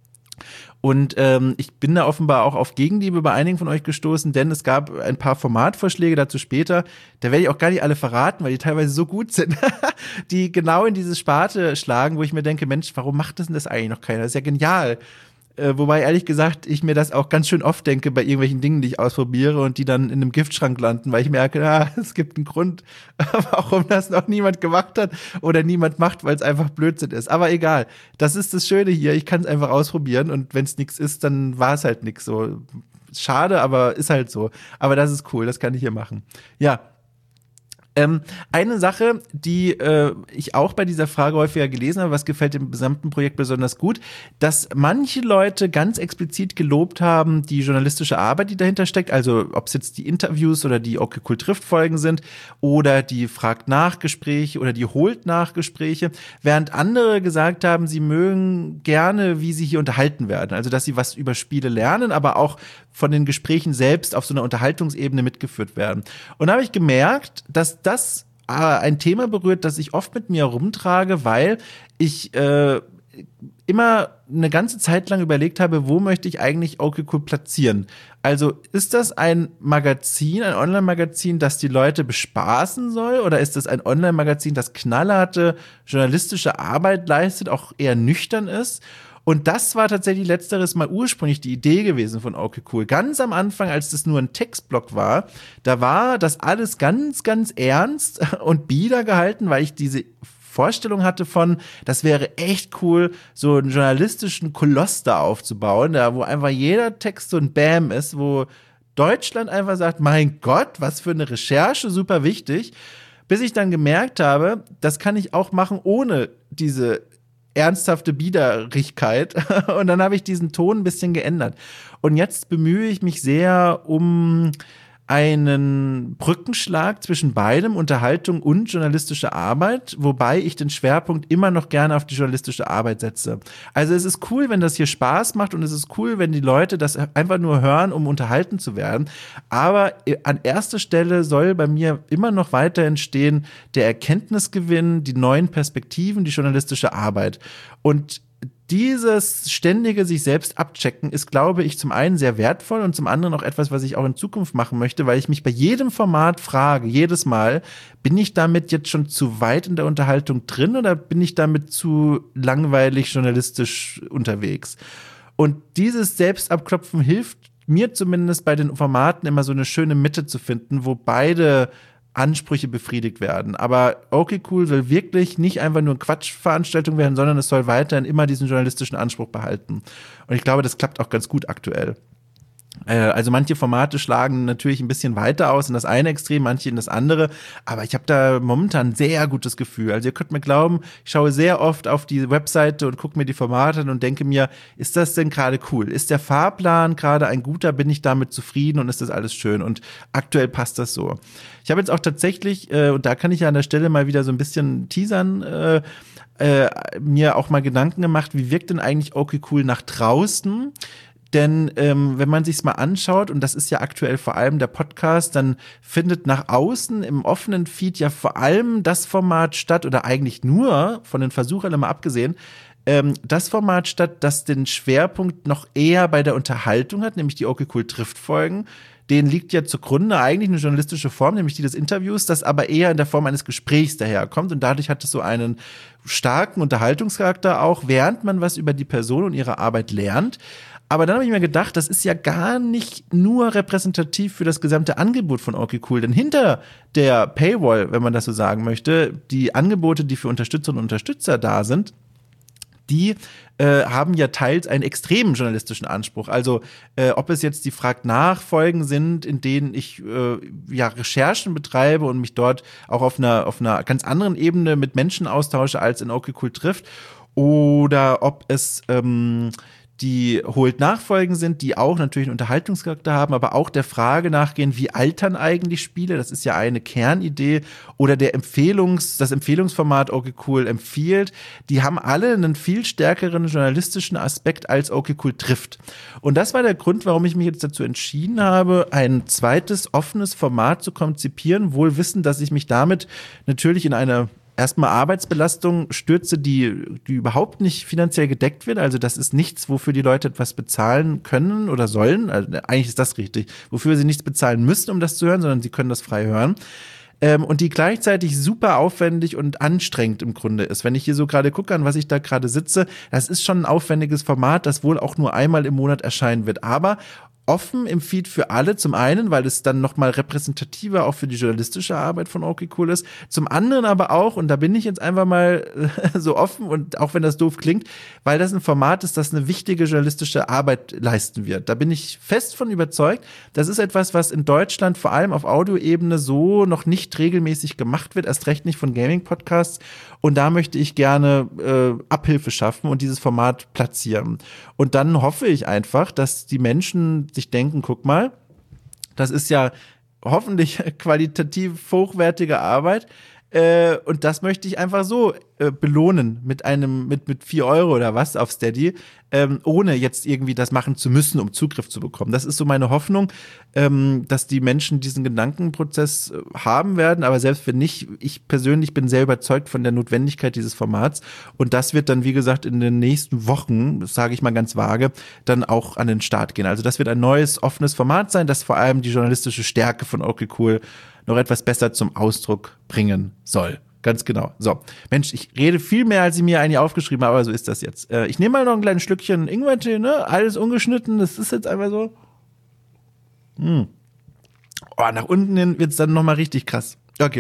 Und ich bin da offenbar auch auf Gegenliebe bei einigen von euch gestoßen, denn es gab ein paar Formatvorschläge dazu später. Da werde ich auch gar nicht alle verraten, weil die teilweise so gut sind, die genau in diese Sparte schlagen, wo ich mir denke, Mensch, warum macht das denn das eigentlich noch keiner? Das ist ja genial. Wobei, ehrlich gesagt, ich mir das auch ganz schön oft denke bei irgendwelchen Dingen, die ich ausprobiere und die dann in einem Giftschrank landen, weil ich merke, es gibt einen Grund, warum das noch niemand gemacht hat oder niemand macht, weil es einfach Blödsinn ist. Aber egal, das ist das Schöne hier, ich kann es einfach ausprobieren, und wenn es nichts ist, dann war es halt nichts. So schade, aber ist halt so. Aber das ist cool, das kann ich hier machen. Ja. Eine Sache, die ich auch bei dieser Frage häufiger gelesen habe, was gefällt dem gesamten Projekt besonders gut, dass manche Leute ganz explizit gelobt haben, die journalistische Arbeit, die dahinter steckt, also ob es jetzt die Interviews oder die Okay Cool trifft Folgen sind oder die Fragt-nach-Gespräche oder die Holt-nach-Gespräche, während andere gesagt haben, sie mögen gerne, wie sie hier unterhalten werden, also dass sie was über Spiele lernen, aber auch von den Gesprächen selbst auf so einer Unterhaltungsebene mitgeführt werden. Und da habe ich gemerkt, dass das ein Thema berührt, das ich oft mit mir rumtrage, weil ich immer eine ganze Zeit lang überlegt habe, wo möchte ich eigentlich Okay Cool platzieren? Also ist das ein Magazin, ein Online-Magazin, das die Leute bespaßen soll? Oder ist das ein Online-Magazin, das knallharte journalistische Arbeit leistet, auch eher nüchtern ist? Und das war tatsächlich letzteres mal ursprünglich die Idee gewesen von Okay Cool. Ganz am Anfang, als das nur ein Textblock war, da war das alles ganz, ganz ernst und bieder gehalten, weil ich diese Vorstellung hatte von, das wäre echt cool, so einen journalistischen Koloss da aufzubauen, da wo einfach jeder Text so ein Bam ist, wo Deutschland einfach sagt, mein Gott, was für eine Recherche, super wichtig, bis ich dann gemerkt habe, das kann ich auch machen ohne diese ernsthafte Biederigkeit. Und dann habe ich diesen Ton ein bisschen geändert. Und jetzt bemühe ich mich sehr um einen Brückenschlag zwischen beidem, Unterhaltung und journalistische Arbeit, wobei ich den Schwerpunkt immer noch gerne auf die journalistische Arbeit setze. Also es ist cool, wenn das hier Spaß macht und es ist cool, wenn die Leute das einfach nur hören, um unterhalten zu werden. Aber an erster Stelle soll bei mir immer noch weiter entstehen der Erkenntnisgewinn, die neuen Perspektiven, die journalistische Arbeit. Und dieses ständige sich selbst abchecken ist, glaube ich, zum einen sehr wertvoll und zum anderen auch etwas, was ich auch in Zukunft machen möchte, weil ich mich bei jedem Format frage, jedes Mal, bin ich damit jetzt schon zu weit in der Unterhaltung drin oder bin ich damit zu langweilig journalistisch unterwegs? Und dieses Selbstabklopfen hilft mir zumindest bei den Formaten immer so eine schöne Mitte zu finden, wo beide Ansprüche befriedigt werden. Aber Okay Cool soll wirklich nicht einfach nur eine Quatschveranstaltung werden, sondern es soll weiterhin immer diesen journalistischen Anspruch behalten. Und ich glaube, das klappt auch ganz gut aktuell. Also manche Formate schlagen natürlich ein bisschen weiter aus in das eine Extrem, manche in das andere, aber ich habe da momentan ein sehr gutes Gefühl. Also ihr könnt mir glauben, ich schaue sehr oft auf die Webseite und gucke mir die Formate an und denke mir, ist das denn gerade cool? Ist der Fahrplan gerade ein guter? Bin ich damit zufrieden und ist das alles schön? Und aktuell passt das so. Ich habe jetzt auch tatsächlich, und da kann ich ja an der Stelle mal wieder so ein bisschen teasern, mir auch mal Gedanken gemacht, wie wirkt denn eigentlich Okay Cool nach draußen? Denn wenn man sich's mal anschaut, und das ist ja aktuell vor allem der Podcast, dann findet nach außen im offenen Feed ja vor allem das Format statt, oder eigentlich nur, von den Versuchern mal abgesehen, das Format statt, das den Schwerpunkt noch eher bei der Unterhaltung hat, nämlich die Okay Cool trifft Folgen. Denen liegt ja zugrunde eigentlich eine journalistische Form, nämlich die des Interviews, das aber eher in der Form eines Gesprächs daherkommt. Und dadurch hat es so einen starken Unterhaltungscharakter auch, während man was über die Person und ihre Arbeit lernt. Aber dann habe ich mir gedacht, das ist ja gar nicht nur repräsentativ für das gesamte Angebot von Okay Cool, denn hinter der Paywall, wenn man das so sagen möchte, die Angebote, die für Unterstützerinnen und Unterstützer da sind, die haben ja teils einen extremen journalistischen Anspruch. Also ob es jetzt die Fragt-nach-Folgen sind, in denen ich ja Recherchen betreibe und mich dort auch auf einer ganz anderen Ebene mit Menschen austausche als in Okay Cool trifft, oder ob es die Holt-Nachfolgen sind, die auch natürlich einen Unterhaltungscharakter haben, aber auch der Frage nachgehen, wie altern eigentlich Spiele? Das ist ja eine Kernidee. Oder das Empfehlungsformat Okay Cool empfiehlt. Die haben alle einen viel stärkeren journalistischen Aspekt als Okay Cool trifft. Und das war der Grund, warum ich mich jetzt dazu entschieden habe, ein zweites offenes Format zu konzipieren, wohl wissend, dass ich mich damit natürlich in eine erstmal Arbeitsbelastung stürze, die überhaupt nicht finanziell gedeckt wird. Also das ist nichts, wofür die Leute etwas bezahlen können oder sollen. Also eigentlich ist das richtig. Wofür sie nichts bezahlen müssen, um das zu hören, sondern sie können das frei hören. Und die gleichzeitig super aufwendig und anstrengend im Grunde ist. Wenn ich hier so gerade gucke, an was ich da gerade sitze, das ist schon ein aufwendiges Format, das wohl auch nur einmal im Monat erscheinen wird. Aber offen im Feed für alle. Zum einen, weil es dann nochmal repräsentativer auch für die journalistische Arbeit von okay cool ist. Zum anderen aber auch, und da bin ich jetzt einfach mal so offen und auch wenn das doof klingt, weil das ein Format ist, das eine wichtige journalistische Arbeit leisten wird. Da bin ich fest von überzeugt. Das ist etwas, was in Deutschland vor allem auf Audioebene so noch nicht regelmäßig gemacht wird, erst recht nicht von Gaming-Podcasts. Und da möchte ich gerne Abhilfe schaffen und dieses Format platzieren. Und dann hoffe ich einfach, dass die Menschen sich denken, guck mal, das ist ja hoffentlich qualitativ hochwertige Arbeit. Und das möchte ich einfach so belohnen mit 4 Euro oder was auf Steady, ohne jetzt irgendwie das machen zu müssen, um Zugriff zu bekommen. Das ist so meine Hoffnung, dass die Menschen diesen Gedankenprozess haben werden. Aber selbst wenn nicht, ich persönlich bin sehr überzeugt von der Notwendigkeit dieses Formats. Und das wird dann, wie gesagt, in den nächsten Wochen, das sage ich mal ganz vage, dann auch an den Start gehen. Also das wird ein neues, offenes Format sein, das vor allem die journalistische Stärke von okay cool noch etwas besser zum Ausdruck bringen soll. Ganz genau. So, Mensch, ich rede viel mehr, als ich mir eigentlich aufgeschrieben habe, aber so ist das jetzt. Ich nehme mal noch ein kleines Schlückchen Ingwertee, ne? Alles ungeschnitten, das ist jetzt einfach so. Oh, nach unten hin wird's dann nochmal richtig krass. Okay.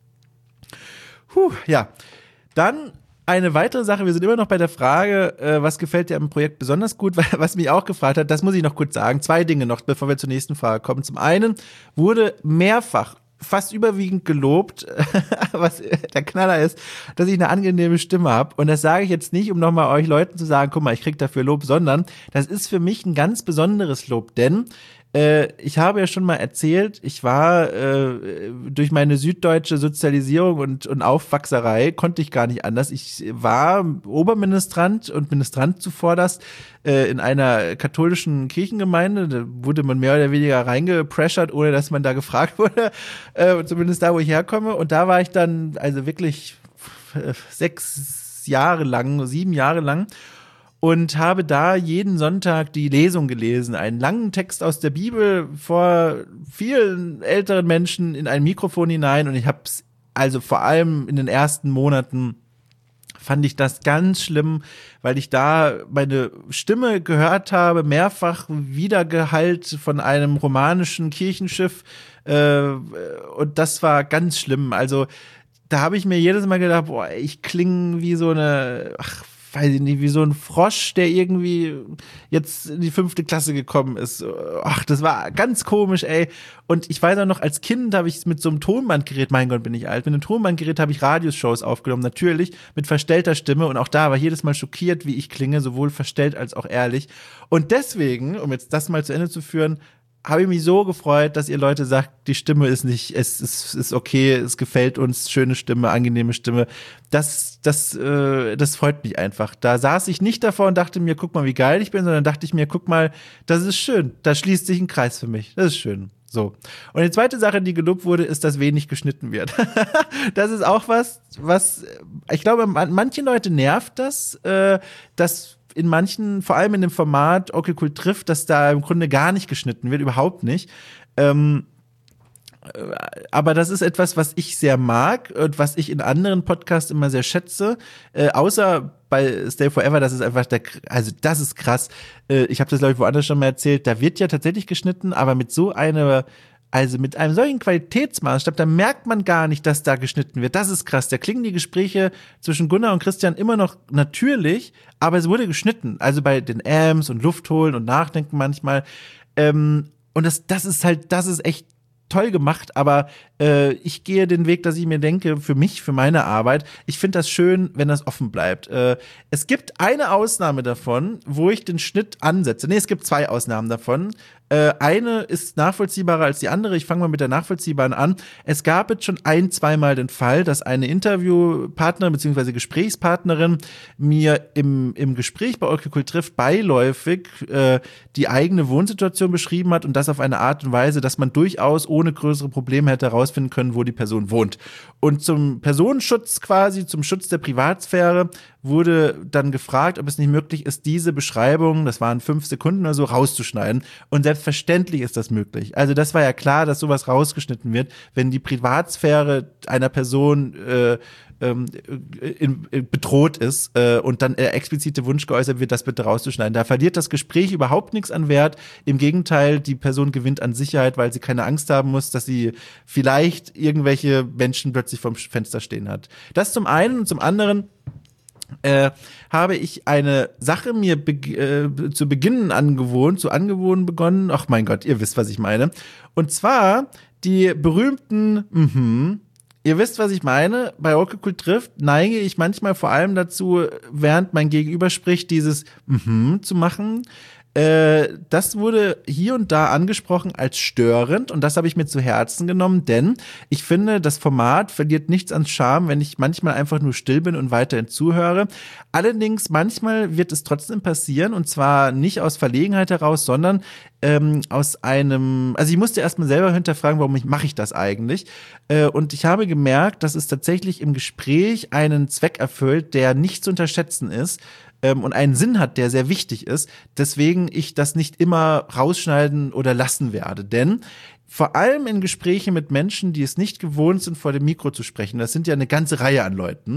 Ja. Dann eine weitere Sache, wir sind immer noch bei der Frage, was gefällt dir am Projekt besonders gut, weil was mich auch gefragt hat, das muss ich noch kurz sagen, 2 Dinge noch, bevor wir zur nächsten Frage kommen. Zum einen wurde mehrfach fast überwiegend gelobt, was der Knaller ist, dass ich eine angenehme Stimme habe. Und das sage ich jetzt nicht, um nochmal euch Leuten zu sagen, guck mal, ich krieg dafür Lob, sondern das ist für mich ein ganz besonderes Lob, denn ich habe ja schon mal erzählt, ich war durch meine süddeutsche Sozialisierung und Aufwachserei konnte ich gar nicht anders. Ich war Oberministrant und Ministrant zuvorderst in einer katholischen Kirchengemeinde. Da wurde man mehr oder weniger reingepressert, ohne dass man da gefragt wurde. Zumindest da, wo ich herkomme. Und da war ich dann also wirklich 7 Jahre lang. Und habe da jeden Sonntag die Lesung gelesen, einen langen Text aus der Bibel vor vielen älteren Menschen in ein Mikrofon hinein. Und ich habe es also vor allem in den ersten Monaten fand ich das ganz schlimm, weil ich da meine Stimme gehört habe, mehrfach wiedergehallt von einem romanischen Kirchenschiff. Und das war ganz schlimm. Also da habe ich mir jedes Mal gedacht, boah, ich klinge wie so eine, weiß ich nicht, wie so ein Frosch, der irgendwie jetzt in die 5. Klasse gekommen ist. Ach, das war ganz komisch, ey. Und ich weiß auch noch, als Kind habe ich mit so einem Tonbandgerät, mein Gott, bin ich alt, mit einem Tonbandgerät habe ich Radioshows aufgenommen, natürlich mit verstellter Stimme. Und auch da war ich jedes Mal schockiert, wie ich klinge, sowohl verstellt als auch ehrlich. Und deswegen, um jetzt das mal zu Ende zu führen, habe ich mich so gefreut, dass ihr Leute sagt, die Stimme ist nicht, es ist okay, es gefällt uns, schöne Stimme, angenehme Stimme. Das freut mich einfach. Da saß ich nicht davor und dachte mir, guck mal, wie geil ich bin, sondern dachte ich mir, guck mal, das ist schön. Da schließt sich ein Kreis für mich. Das ist schön. So. Und die zweite Sache, die gelobt wurde, ist, dass wenig geschnitten wird. Das ist auch was ich glaube, manche Leute nervt das, dass in manchen, vor allem in dem Format okay cool trifft, dass da im Grunde gar nicht geschnitten wird, überhaupt nicht. Aber das ist etwas, was ich sehr mag und was ich in anderen Podcasts immer sehr schätze. Außer bei Stay Forever, das ist einfach das ist krass. Ich habe das, glaube ich, woanders schon mal erzählt. Da wird ja tatsächlich geschnitten, aber mit mit einem solchen Qualitätsmaßstab, da merkt man gar nicht, dass da geschnitten wird. Das ist krass. Da klingen die Gespräche zwischen Gunnar und Christian immer noch natürlich, aber es wurde geschnitten. Also bei den Ams und Luft holen und nachdenken manchmal. Und das ist echt toll gemacht, aber ich gehe den Weg, dass ich mir denke, für meine Arbeit, ich finde das schön, wenn das offen bleibt. Es gibt eine Ausnahme davon, wo ich den Schnitt ansetze. Nee, es gibt 2 Ausnahmen davon. Eine ist nachvollziehbarer als die andere. Ich fange mal mit der nachvollziehbaren an. Es gab jetzt schon 2-mal den Fall, dass eine Interviewpartnerin bzw. Gesprächspartnerin mir im Gespräch bei okay cool trifft beiläufig die eigene Wohnsituation beschrieben hat und das auf eine Art und Weise, dass man durchaus ohne größere Probleme hätte herausfinden können, wo die Person wohnt. Und zum Personenschutz quasi, zum Schutz der Privatsphäre, wurde dann gefragt, ob es nicht möglich ist, diese Beschreibung, das waren 5 Sekunden oder so, rauszuschneiden. Und selbstverständlich ist das möglich. Also das war ja klar, dass sowas rausgeschnitten wird, wenn die Privatsphäre einer Person bedroht ist und dann explizite Wunsch geäußert wird, das bitte rauszuschneiden. Da verliert das Gespräch überhaupt nichts an Wert. Im Gegenteil, die Person gewinnt an Sicherheit, weil sie keine Angst haben muss, dass sie vielleicht irgendwelche Menschen plötzlich vorm Fenster stehen hat. Das zum einen und zum anderen habe ich eine Sache mir zu Beginn angewohnt begonnen. Ach mein Gott, ihr wisst, was ich meine. Und zwar die berühmten Ihr wisst, was ich meine. Bei Okay Cool trifft neige ich manchmal vor allem dazu, während mein Gegenüber spricht, dieses zu machen. Das wurde hier und da angesprochen als störend und das habe ich mir zu Herzen genommen, denn ich finde, das Format verliert nichts an Charme, wenn ich manchmal einfach nur still bin und weiterhin zuhöre. Allerdings, manchmal wird es trotzdem passieren und zwar nicht aus Verlegenheit heraus, sondern aus einem, also ich musste erstmal selber hinterfragen, mache ich das eigentlich? Und ich habe gemerkt, dass es tatsächlich im Gespräch einen Zweck erfüllt, der nicht zu unterschätzen ist. Und einen Sinn hat, der sehr wichtig ist, deswegen ich das nicht immer rausschneiden oder lassen werde. Denn vor allem in Gesprächen mit Menschen, die es nicht gewohnt sind, vor dem Mikro zu sprechen, das sind ja eine ganze Reihe an Leuten,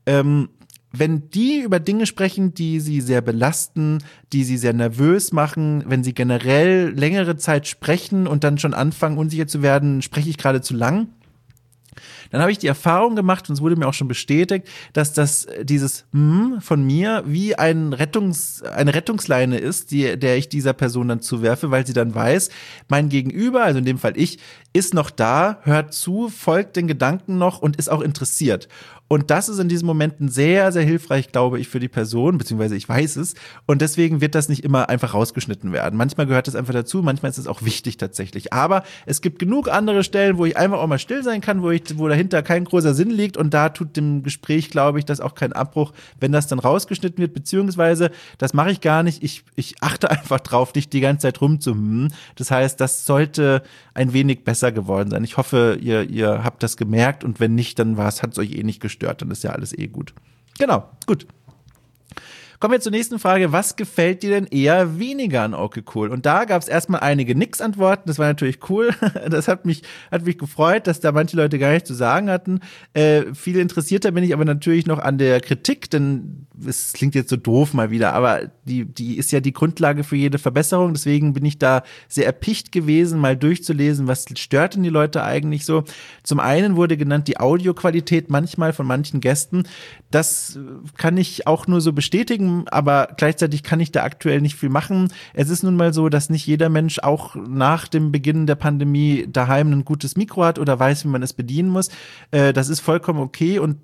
wenn die über Dinge sprechen, die sie sehr belasten, die sie sehr nervös machen, wenn sie generell längere Zeit sprechen und dann schon anfangen, unsicher zu werden, spreche ich gerade zu lang, dann habe ich die Erfahrung gemacht, und es wurde mir auch schon bestätigt, dass dieses von mir wie eine Rettungsleine ist, der ich dieser Person dann zuwerfe, weil sie dann weiß, mein Gegenüber, also in dem Fall ich, ist noch da, hört zu, folgt den Gedanken noch und ist auch interessiert. Und das ist in diesen Momenten sehr, sehr hilfreich, glaube ich, für die Person, beziehungsweise ich weiß es. Und deswegen wird das nicht immer einfach rausgeschnitten werden. Manchmal gehört das einfach dazu, manchmal ist es auch wichtig tatsächlich. Aber es gibt genug andere Stellen, wo ich einfach auch mal still sein kann, wo dahinter kein großer Sinn liegt. Und da tut dem Gespräch, glaube ich, das auch keinen Abbruch, wenn das dann rausgeschnitten wird. Beziehungsweise, das mache ich gar nicht. Ich achte einfach drauf, nicht die ganze Zeit rumzuhummen. Das heißt, das sollte ein wenig besser geworden sein. Ich hoffe, ihr habt das gemerkt. Und wenn nicht, dann hat es euch eh nicht gestört. Dann ist ja alles eh gut. Genau, gut. Kommen wir zur nächsten Frage. Was gefällt dir denn eher weniger an Okay Cool? Und da gab es erstmal einige Nix-Antworten. Das war natürlich cool. Das hat mich gefreut, dass da manche Leute gar nichts zu sagen hatten. Viel interessierter bin ich aber natürlich noch an der Kritik, denn es klingt jetzt so doof mal wieder, aber die ist ja die Grundlage für jede Verbesserung. Deswegen bin ich da sehr erpicht gewesen, mal durchzulesen, was stört denn die Leute eigentlich so. Zum einen wurde genannt die Audioqualität manchmal von manchen Gästen. Das kann ich auch nur so bestätigen, aber gleichzeitig kann ich da aktuell nicht viel machen. Es ist nun mal so, dass nicht jeder Mensch auch nach dem Beginn der Pandemie daheim ein gutes Mikro hat oder weiß, wie man es bedienen muss. Das ist vollkommen okay und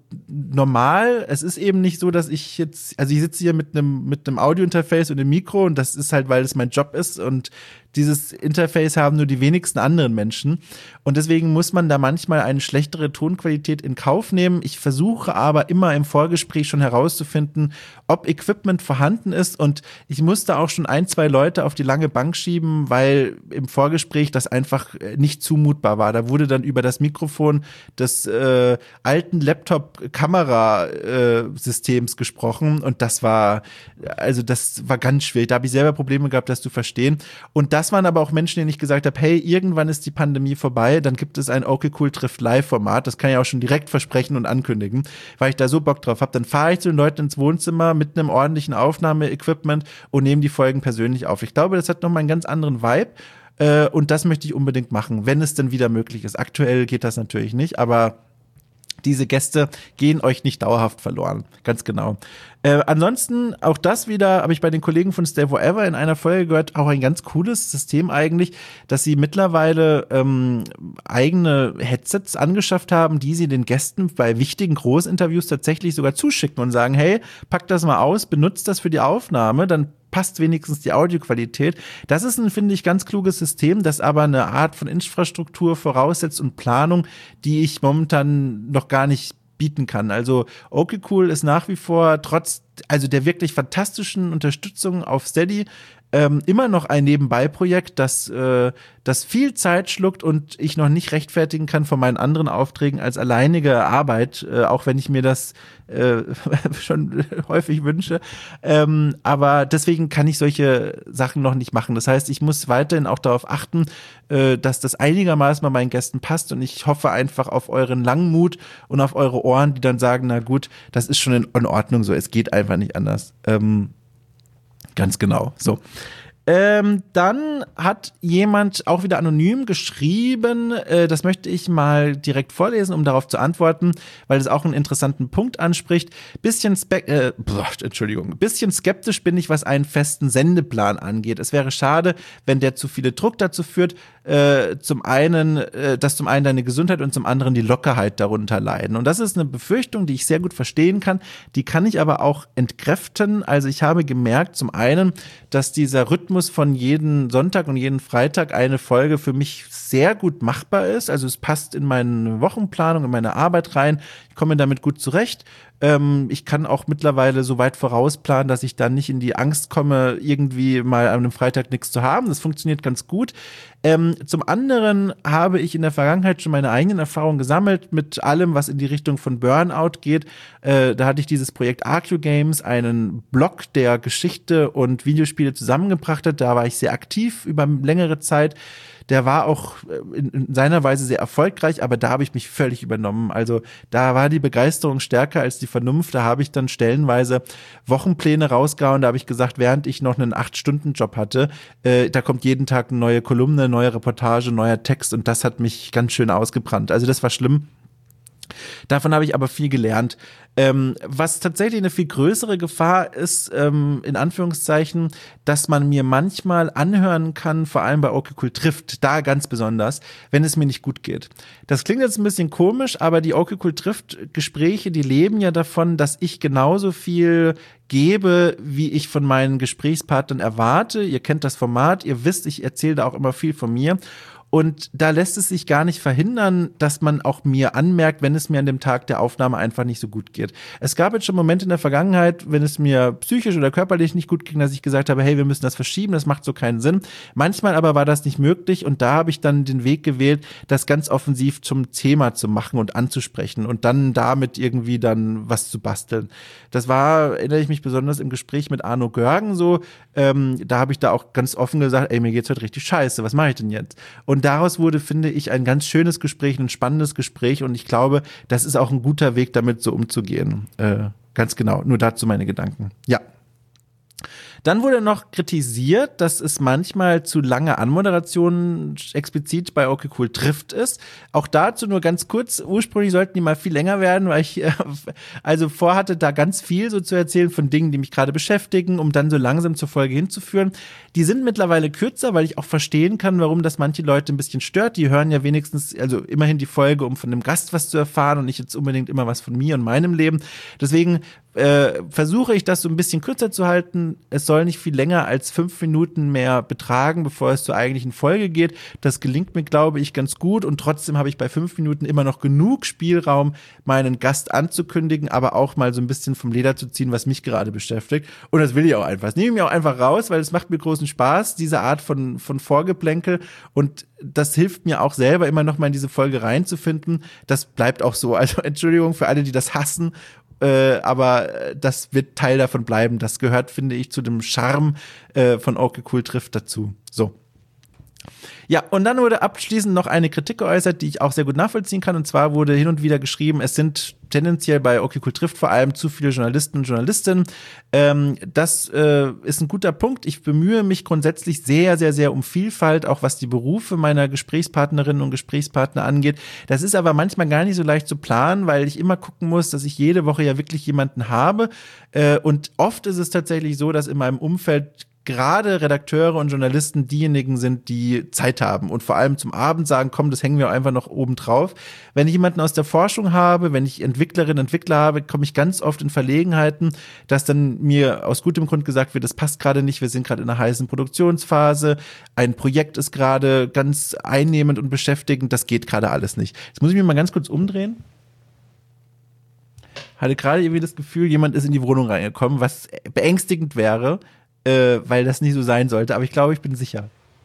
normal. Es ist eben nicht so, dass ich sitze hier mit einem Audiointerface und einem Mikro und das ist halt, weil es mein Job ist und dieses Interface haben nur die wenigsten anderen Menschen und deswegen muss man da manchmal eine schlechtere Tonqualität in Kauf nehmen. Ich versuche aber immer im Vorgespräch schon herauszufinden, ob Equipment vorhanden ist und ich musste auch schon 1, 2 Leute auf die lange Bank schieben, weil im Vorgespräch das einfach nicht zumutbar war. Da wurde dann über das Mikrofon des alten Laptop-Kamerasystems gesprochen und das war ganz schwierig. Da habe ich selber Probleme gehabt, das zu verstehen. Und das waren aber auch Menschen, denen ich gesagt habe, hey, irgendwann ist die Pandemie vorbei, dann gibt es ein Okay Cool trifft Live-Format. Das kann ich auch schon direkt versprechen und ankündigen, weil ich da so Bock drauf habe. Dann fahre ich zu den Leuten ins Wohnzimmer mit einem ordentlichen Aufnahmeequipment und nehme die Folgen persönlich auf. Ich glaube, das hat nochmal einen ganz anderen Vibe. Und das möchte ich unbedingt machen, wenn es denn wieder möglich ist. Aktuell geht das natürlich nicht, aber diese Gäste gehen euch nicht dauerhaft verloren. Ganz genau. Ansonsten, auch das wieder, habe ich bei den Kollegen von Stay Forever in einer Folge gehört, auch ein ganz cooles System eigentlich, dass sie mittlerweile eigene Headsets angeschafft haben, die sie den Gästen bei wichtigen Großinterviews tatsächlich sogar zuschicken und sagen, hey, packt das mal aus, benutzt das für die Aufnahme, dann passt wenigstens die Audioqualität. Das ist ein, finde ich, ganz kluges System, das aber eine Art von Infrastruktur voraussetzt und Planung, die ich momentan noch gar nicht bieten kann. Also Okay Cool ist nach wie vor trotz der wirklich fantastischen Unterstützung auf Steady immer noch ein Nebenbei-Projekt, das viel Zeit schluckt und ich noch nicht rechtfertigen kann von meinen anderen Aufträgen als alleinige Arbeit, auch wenn ich mir das schon häufig wünsche. Aber deswegen kann ich solche Sachen noch nicht machen. Das heißt, ich muss weiterhin auch darauf achten, dass das einigermaßen bei meinen Gästen passt und ich hoffe einfach auf euren Langmut und auf eure Ohren, die dann sagen, na gut, das ist schon in Ordnung so, es geht einfach nicht anders. Ganz genau, so. Dann hat jemand auch wieder anonym geschrieben, das möchte ich mal direkt vorlesen, um darauf zu antworten, weil es auch einen interessanten Punkt anspricht. Bisschen skeptisch bin ich, was einen festen Sendeplan angeht. Es wäre schade, wenn der zu viele Druck dazu führt, dass zum einen deine Gesundheit und zum anderen die Lockerheit darunter leiden. Und das ist eine Befürchtung, die ich sehr gut verstehen kann. Die kann ich aber auch entkräften. Also ich habe gemerkt, zum einen, dass dieser Rhythmus von jeden Sonntag und jeden Freitag eine Folge für mich sehr gut machbar ist. Also es passt in meine Wochenplanung, in meine Arbeit rein. Ich komme damit gut zurecht. Ich kann auch mittlerweile so weit vorausplanen, dass ich dann nicht in die Angst komme, irgendwie mal an einem Freitag nichts zu haben. Das funktioniert ganz gut. Zum anderen habe ich in der Vergangenheit schon meine eigenen Erfahrungen gesammelt mit allem, was in die Richtung von Burnout geht. Da hatte ich dieses Projekt Arcu Games, einen Blog, der Geschichte und Videospiele zusammengebracht hat. Da war ich sehr aktiv über längere Zeit. Der war auch in seiner Weise sehr erfolgreich, aber da habe ich mich völlig übernommen. Also da war die Begeisterung stärker als die Vernunft. Da habe ich dann stellenweise Wochenpläne rausgehauen. Da habe ich gesagt, während ich noch einen 8-Stunden-Job hatte, da kommt jeden Tag eine neue Kolumne, neue Reportage, neuer Text und das hat mich ganz schön ausgebrannt. Also das war schlimm. Davon habe ich aber viel gelernt. Was tatsächlich eine viel größere Gefahr ist, in Anführungszeichen, dass man mir manchmal anhören kann, vor allem bei Okay Cool trifft, da ganz besonders, wenn es mir nicht gut geht. Das klingt jetzt ein bisschen komisch, aber die Okay Cool trifft Gespräche, die leben ja davon, dass ich genauso viel gebe, wie ich von meinen Gesprächspartnern erwarte. Ihr kennt das Format, ihr wisst, ich erzähle da auch immer viel von mir. Und da lässt es sich gar nicht verhindern, dass man auch mir anmerkt, wenn es mir an dem Tag der Aufnahme einfach nicht so gut geht. Es gab jetzt schon Momente in der Vergangenheit, wenn es mir psychisch oder körperlich nicht gut ging, dass ich gesagt habe, hey, wir müssen das verschieben, das macht so keinen Sinn. Manchmal aber war das nicht möglich und da habe ich dann den Weg gewählt, das ganz offensiv zum Thema zu machen und anzusprechen und dann damit irgendwie dann was zu basteln. Das war, erinnere ich mich besonders im Gespräch mit Arno Görgen so, da habe ich da auch ganz offen gesagt, ey, mir geht's heute richtig scheiße, was mache ich denn jetzt? Und daraus wurde, finde ich, ein ganz schönes Gespräch, ein spannendes Gespräch und ich glaube, das ist auch ein guter Weg, damit so umzugehen. Ganz genau, nur dazu meine Gedanken. Ja. Dann wurde noch kritisiert, dass es manchmal zu lange Anmoderationen explizit bei Okay Cool trifft ist. Auch dazu nur ganz kurz. Ursprünglich sollten die mal viel länger werden, weil ich also vorhatte, da ganz viel so zu erzählen von Dingen, die mich gerade beschäftigen, um dann so langsam zur Folge hinzuführen. Die sind mittlerweile kürzer, weil ich auch verstehen kann, warum das manche Leute ein bisschen stört. Die hören ja wenigstens, also immerhin die Folge, um von dem Gast was zu erfahren und nicht jetzt unbedingt immer was von mir und meinem Leben. Deswegen versuche ich das so ein bisschen kürzer zu halten. Es soll nicht viel länger als 5 Minuten mehr betragen, bevor es zur eigentlichen Folge geht. Das gelingt mir, glaube ich, ganz gut und trotzdem habe ich bei 5 Minuten immer noch genug Spielraum, meinen Gast anzukündigen, aber auch mal so ein bisschen vom Leder zu ziehen, was mich gerade beschäftigt. Und das will ich auch einfach. Das nehme ich mir auch einfach raus, weil es macht mir großen Spaß, diese Art von Vorgeplänkel und das hilft mir auch selber immer noch mal in diese Folge reinzufinden. Das bleibt auch so. Also Entschuldigung für alle, die das hassen, aber das wird Teil davon bleiben. Das gehört, finde ich, zu dem Charme von Okay Cool trifft dazu. So. Ja, und dann wurde abschließend noch eine Kritik geäußert, die ich auch sehr gut nachvollziehen kann. Und zwar wurde hin und wieder geschrieben, es sind tendenziell bei Okay Cool trifft vor allem zu viele Journalisten und Journalistinnen. Das ist ein guter Punkt. Ich bemühe mich grundsätzlich sehr, sehr, sehr um Vielfalt, auch was die Berufe meiner Gesprächspartnerinnen und Gesprächspartner angeht. Das ist aber manchmal gar nicht so leicht zu planen, weil ich immer gucken muss, dass ich jede Woche ja wirklich jemanden habe. Und oft ist es tatsächlich so, dass in meinem Umfeld gerade Redakteure und Journalisten diejenigen sind, die Zeit haben und vor allem zum Abend sagen, komm, das hängen wir einfach noch oben drauf. Wenn ich jemanden aus der Forschung habe, wenn ich Entwicklerinnen, Entwickler habe, komme ich ganz oft in Verlegenheiten, dass dann mir aus gutem Grund gesagt wird, das passt gerade nicht, wir sind gerade in einer heißen Produktionsphase, ein Projekt ist gerade ganz einnehmend und beschäftigend, das geht gerade alles nicht. Jetzt muss ich mich mal ganz kurz umdrehen. Hatte gerade irgendwie das Gefühl, jemand ist in die Wohnung reingekommen, was beängstigend wäre. weil das nicht so sein sollte. Aber ich glaube, ich bin sicher.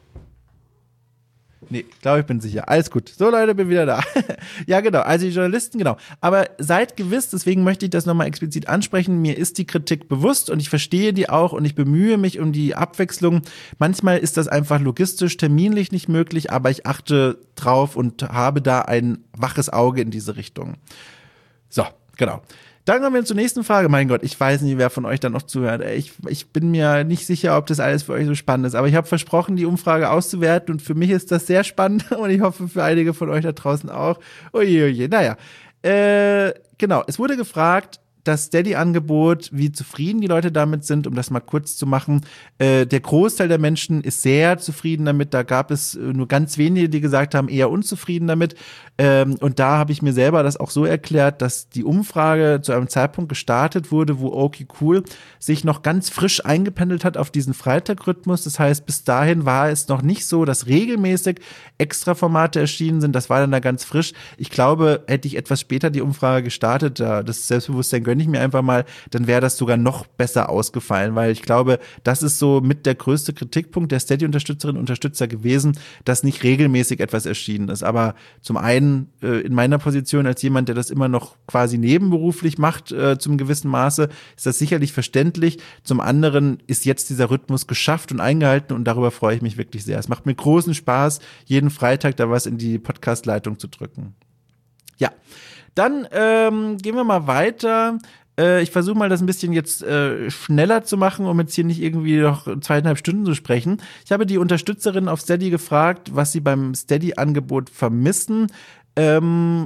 Nee, ich glaube, ich bin sicher. Alles gut. So, Leute, bin wieder da. Ja, genau. Also die Journalisten, genau. Aber seid gewiss, deswegen möchte ich das nochmal explizit ansprechen, mir ist die Kritik bewusst und ich verstehe die auch und ich bemühe mich um die Abwechslung. Manchmal ist das einfach logistisch, terminlich nicht möglich, aber ich achte drauf und habe da ein waches Auge in diese Richtung. So, genau. Dann kommen wir zur nächsten Frage. Mein Gott, ich weiß nicht, wer von euch da noch zuhört. Ich bin mir nicht sicher, ob das alles für euch so spannend ist. Aber ich habe versprochen, die Umfrage auszuwerten. Und für mich ist das sehr spannend. Und ich hoffe, für einige von euch da draußen auch. Oje, oje. Naja, genau. Es wurde gefragt, das Steady-Angebot, wie zufrieden die Leute damit sind, um das mal kurz zu machen. Der Großteil der Menschen ist sehr zufrieden damit. Da gab es nur ganz wenige, die gesagt haben, eher unzufrieden damit. Und da habe ich mir selber das auch so erklärt, dass die Umfrage zu einem Zeitpunkt gestartet wurde, wo Okay Cool sich noch ganz frisch eingependelt hat auf diesen Freitag-Rhythmus. Das heißt, bis dahin war es noch nicht so, dass regelmäßig Extra-Formate erschienen sind. Das war dann da ganz frisch. Ich glaube, hätte ich etwas später die Umfrage gestartet, das Selbstbewusstsein gönne ich mir einfach mal, dann wäre das sogar noch besser ausgefallen, weil ich glaube, das ist so mit der größte Kritikpunkt der Steady-Unterstützerinnen und Unterstützer gewesen, dass nicht regelmäßig etwas erschienen ist. Aber zum einen in meiner Position als jemand, der das immer noch quasi nebenberuflich macht, zum gewissen Maße, ist das sicherlich verständlich. Zum anderen ist jetzt dieser Rhythmus geschafft und eingehalten und darüber freue ich mich wirklich sehr. Es macht mir großen Spaß, jeden Freitag da was in die Podcast-Leitung zu drücken. Ja, dann gehen wir mal weiter. Ich versuche mal, das ein bisschen jetzt schneller zu machen, um jetzt hier nicht irgendwie noch 2,5 Stunden zu sprechen. Ich habe die Unterstützerinnen auf Steady gefragt, was sie beim Steady-Angebot vermissen. Da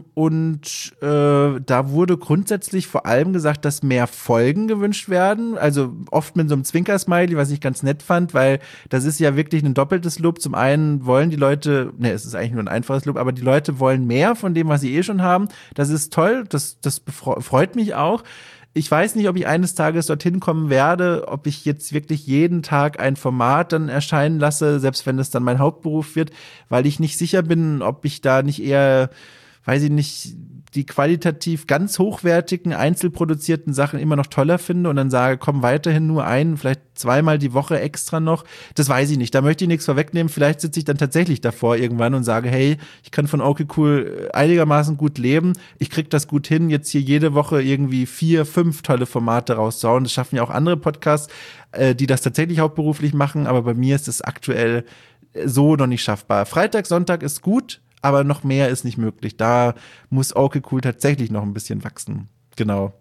wurde grundsätzlich vor allem gesagt, dass mehr Folgen gewünscht werden. Also oft mit so einem Zwinker-Smiley, was ich ganz nett fand, weil das ist ja wirklich ein doppeltes Lob. Zum einen wollen die Leute, es ist eigentlich nur ein einfaches Lob, aber die Leute wollen mehr von dem, was sie eh schon haben. Das ist toll, das freut mich auch. Ich weiß nicht, ob ich eines Tages dorthin kommen werde, ob ich jetzt wirklich jeden Tag ein Format dann erscheinen lasse, selbst wenn es dann mein Hauptberuf wird, weil ich nicht sicher bin, ob ich da nicht eher, weiß ich nicht, die qualitativ ganz hochwertigen, einzelproduzierten Sachen immer noch toller finde und dann sage, komm, weiterhin nur vielleicht 2-mal die Woche extra noch. Das weiß ich nicht, da möchte ich nichts vorwegnehmen. Vielleicht sitze ich dann tatsächlich davor irgendwann und sage, hey, ich kann von Okay Cool einigermaßen gut leben. Ich krieg das gut hin, jetzt hier jede Woche irgendwie 4, 5 tolle Formate rauszuhauen. Das schaffen ja auch andere Podcasts, die das tatsächlich hauptberuflich machen, aber bei mir ist es aktuell so noch nicht schaffbar. Freitag, Sonntag ist gut, aber noch mehr ist nicht möglich. Da muss Okay Cool tatsächlich noch ein bisschen wachsen. Genau.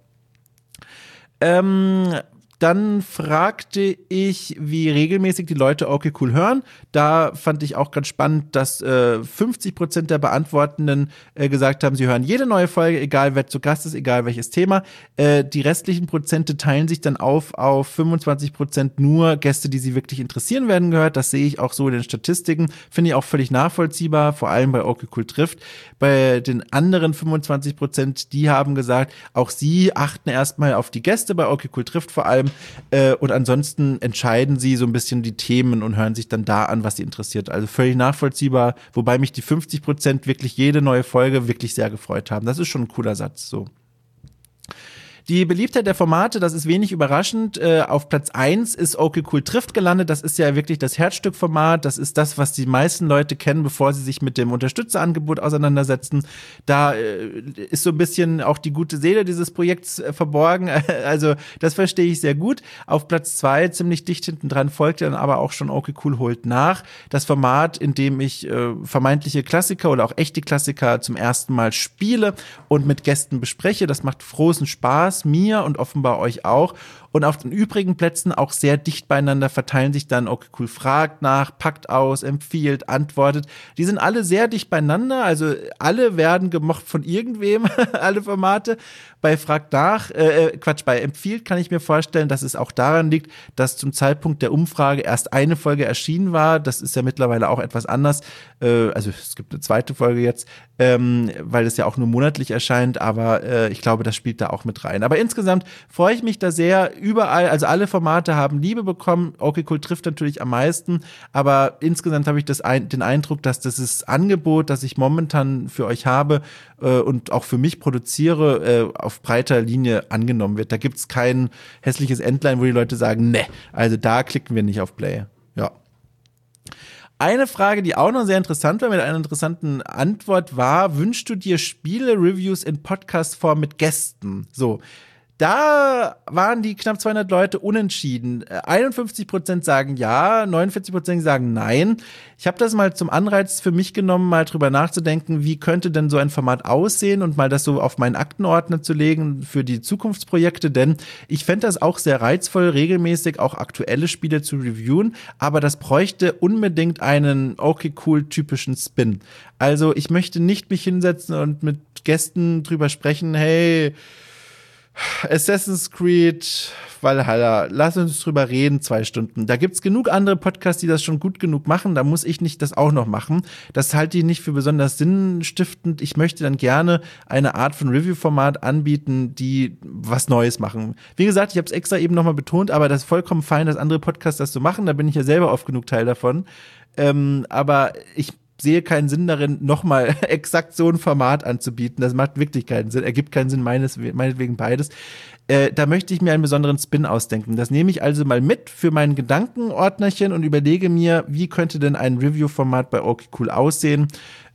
Dann fragte ich, wie regelmäßig die Leute Okay Cool hören. Da fand ich auch ganz spannend, dass 50% der Beantwortenden gesagt haben, sie hören jede neue Folge, egal wer zu Gast ist, egal welches Thema. Die restlichen Prozente teilen sich dann auf 25% nur Gäste, die sie wirklich interessieren, werden gehört. Das sehe ich auch so in den Statistiken. Finde ich auch völlig nachvollziehbar, vor allem bei Okay Cool trifft. Bei den anderen 25%, die haben gesagt, auch sie achten erstmal auf die Gäste bei Okay Cool trifft vor allem. Und ansonsten entscheiden sie so ein bisschen die Themen und hören sich dann da an, was sie interessiert. Also völlig nachvollziehbar, wobei mich die 50% wirklich jede neue Folge wirklich sehr gefreut haben. Das ist schon ein cooler Satz, so. Die Beliebtheit der Formate, das ist wenig überraschend. Auf Platz 1 ist Okay Cool trifft gelandet. Das ist ja wirklich das Herzstückformat. Das ist das, was die meisten Leute kennen, bevor sie sich mit dem Unterstützerangebot auseinandersetzen. Da ist so ein bisschen auch die gute Seele dieses Projekts verborgen. Also das verstehe ich sehr gut. Auf Platz 2, ziemlich dicht hinten dran, folgt dann aber auch schon Okay Cool holt nach. Das Format, in dem ich vermeintliche Klassiker oder auch echte Klassiker zum ersten Mal spiele und mit Gästen bespreche. Das macht großen Spaß, mir und offenbar euch auch. Und auf den übrigen Plätzen auch sehr dicht beieinander verteilen sich dann Okay Cool fragt nach, packt aus, empfiehlt, antwortet. Die sind alle sehr dicht beieinander, also alle werden gemocht von irgendwem, alle Formate. Bei fragt nach, bei empfiehlt kann ich mir vorstellen, dass es auch daran liegt, dass zum Zeitpunkt der Umfrage erst eine Folge erschienen war. Das ist ja mittlerweile auch etwas anders. Also es gibt eine zweite Folge jetzt, weil es ja auch nur monatlich erscheint, aber ich glaube, das spielt da auch mit rein. Aber insgesamt freue ich mich da sehr überall, also alle Formate haben Liebe bekommen. Okay Cool trifft natürlich am meisten, aber insgesamt habe ich den Eindruck, dass das Angebot, das ich momentan für euch habe und auch für mich produziere, auf breiter Linie angenommen wird. Da gibt's kein hässliches Endline, wo die Leute sagen, ne, also da klicken wir nicht auf Play. Ja. Eine Frage, die auch noch sehr interessant war, mit einer interessanten Antwort war, wünschst du dir Spiele-Reviews in Podcast-Form mit Gästen? So. Da waren die knapp 200 Leute unentschieden. 51% sagen ja, 49% sagen nein. Ich habe das mal zum Anreiz für mich genommen, mal drüber nachzudenken, wie könnte denn so ein Format aussehen und mal das so auf meinen Aktenordner zu legen für die Zukunftsprojekte, denn ich fände das auch sehr reizvoll, regelmäßig auch aktuelle Spiele zu reviewen, aber das bräuchte unbedingt einen okay cool typischen Spin. Also ich möchte nicht mich hinsetzen und mit Gästen drüber sprechen, hey, Assassin's Creed Valhalla, lass uns drüber reden, 2 Stunden. Da gibt's genug andere Podcasts, die das schon gut genug machen, da muss ich nicht das auch noch machen. Das halte ich nicht für besonders sinnstiftend. Ich möchte dann gerne eine Art von Review-Format anbieten, die was Neues machen. Wie gesagt, ich habe es extra eben nochmal betont, aber das ist vollkommen fein, dass andere Podcasts das so machen, da bin ich ja selber oft genug Teil davon. Aber ich sehe keinen Sinn darin, nochmal exakt so ein Format anzubieten. Das macht wirklich keinen Sinn. Ergibt keinen Sinn, meinetwegen beides. Da möchte ich mir einen besonderen Spin ausdenken. Das nehme ich also mal mit für mein Gedankenordnerchen und überlege mir, wie könnte denn ein Review-Format bei okay cool aussehen.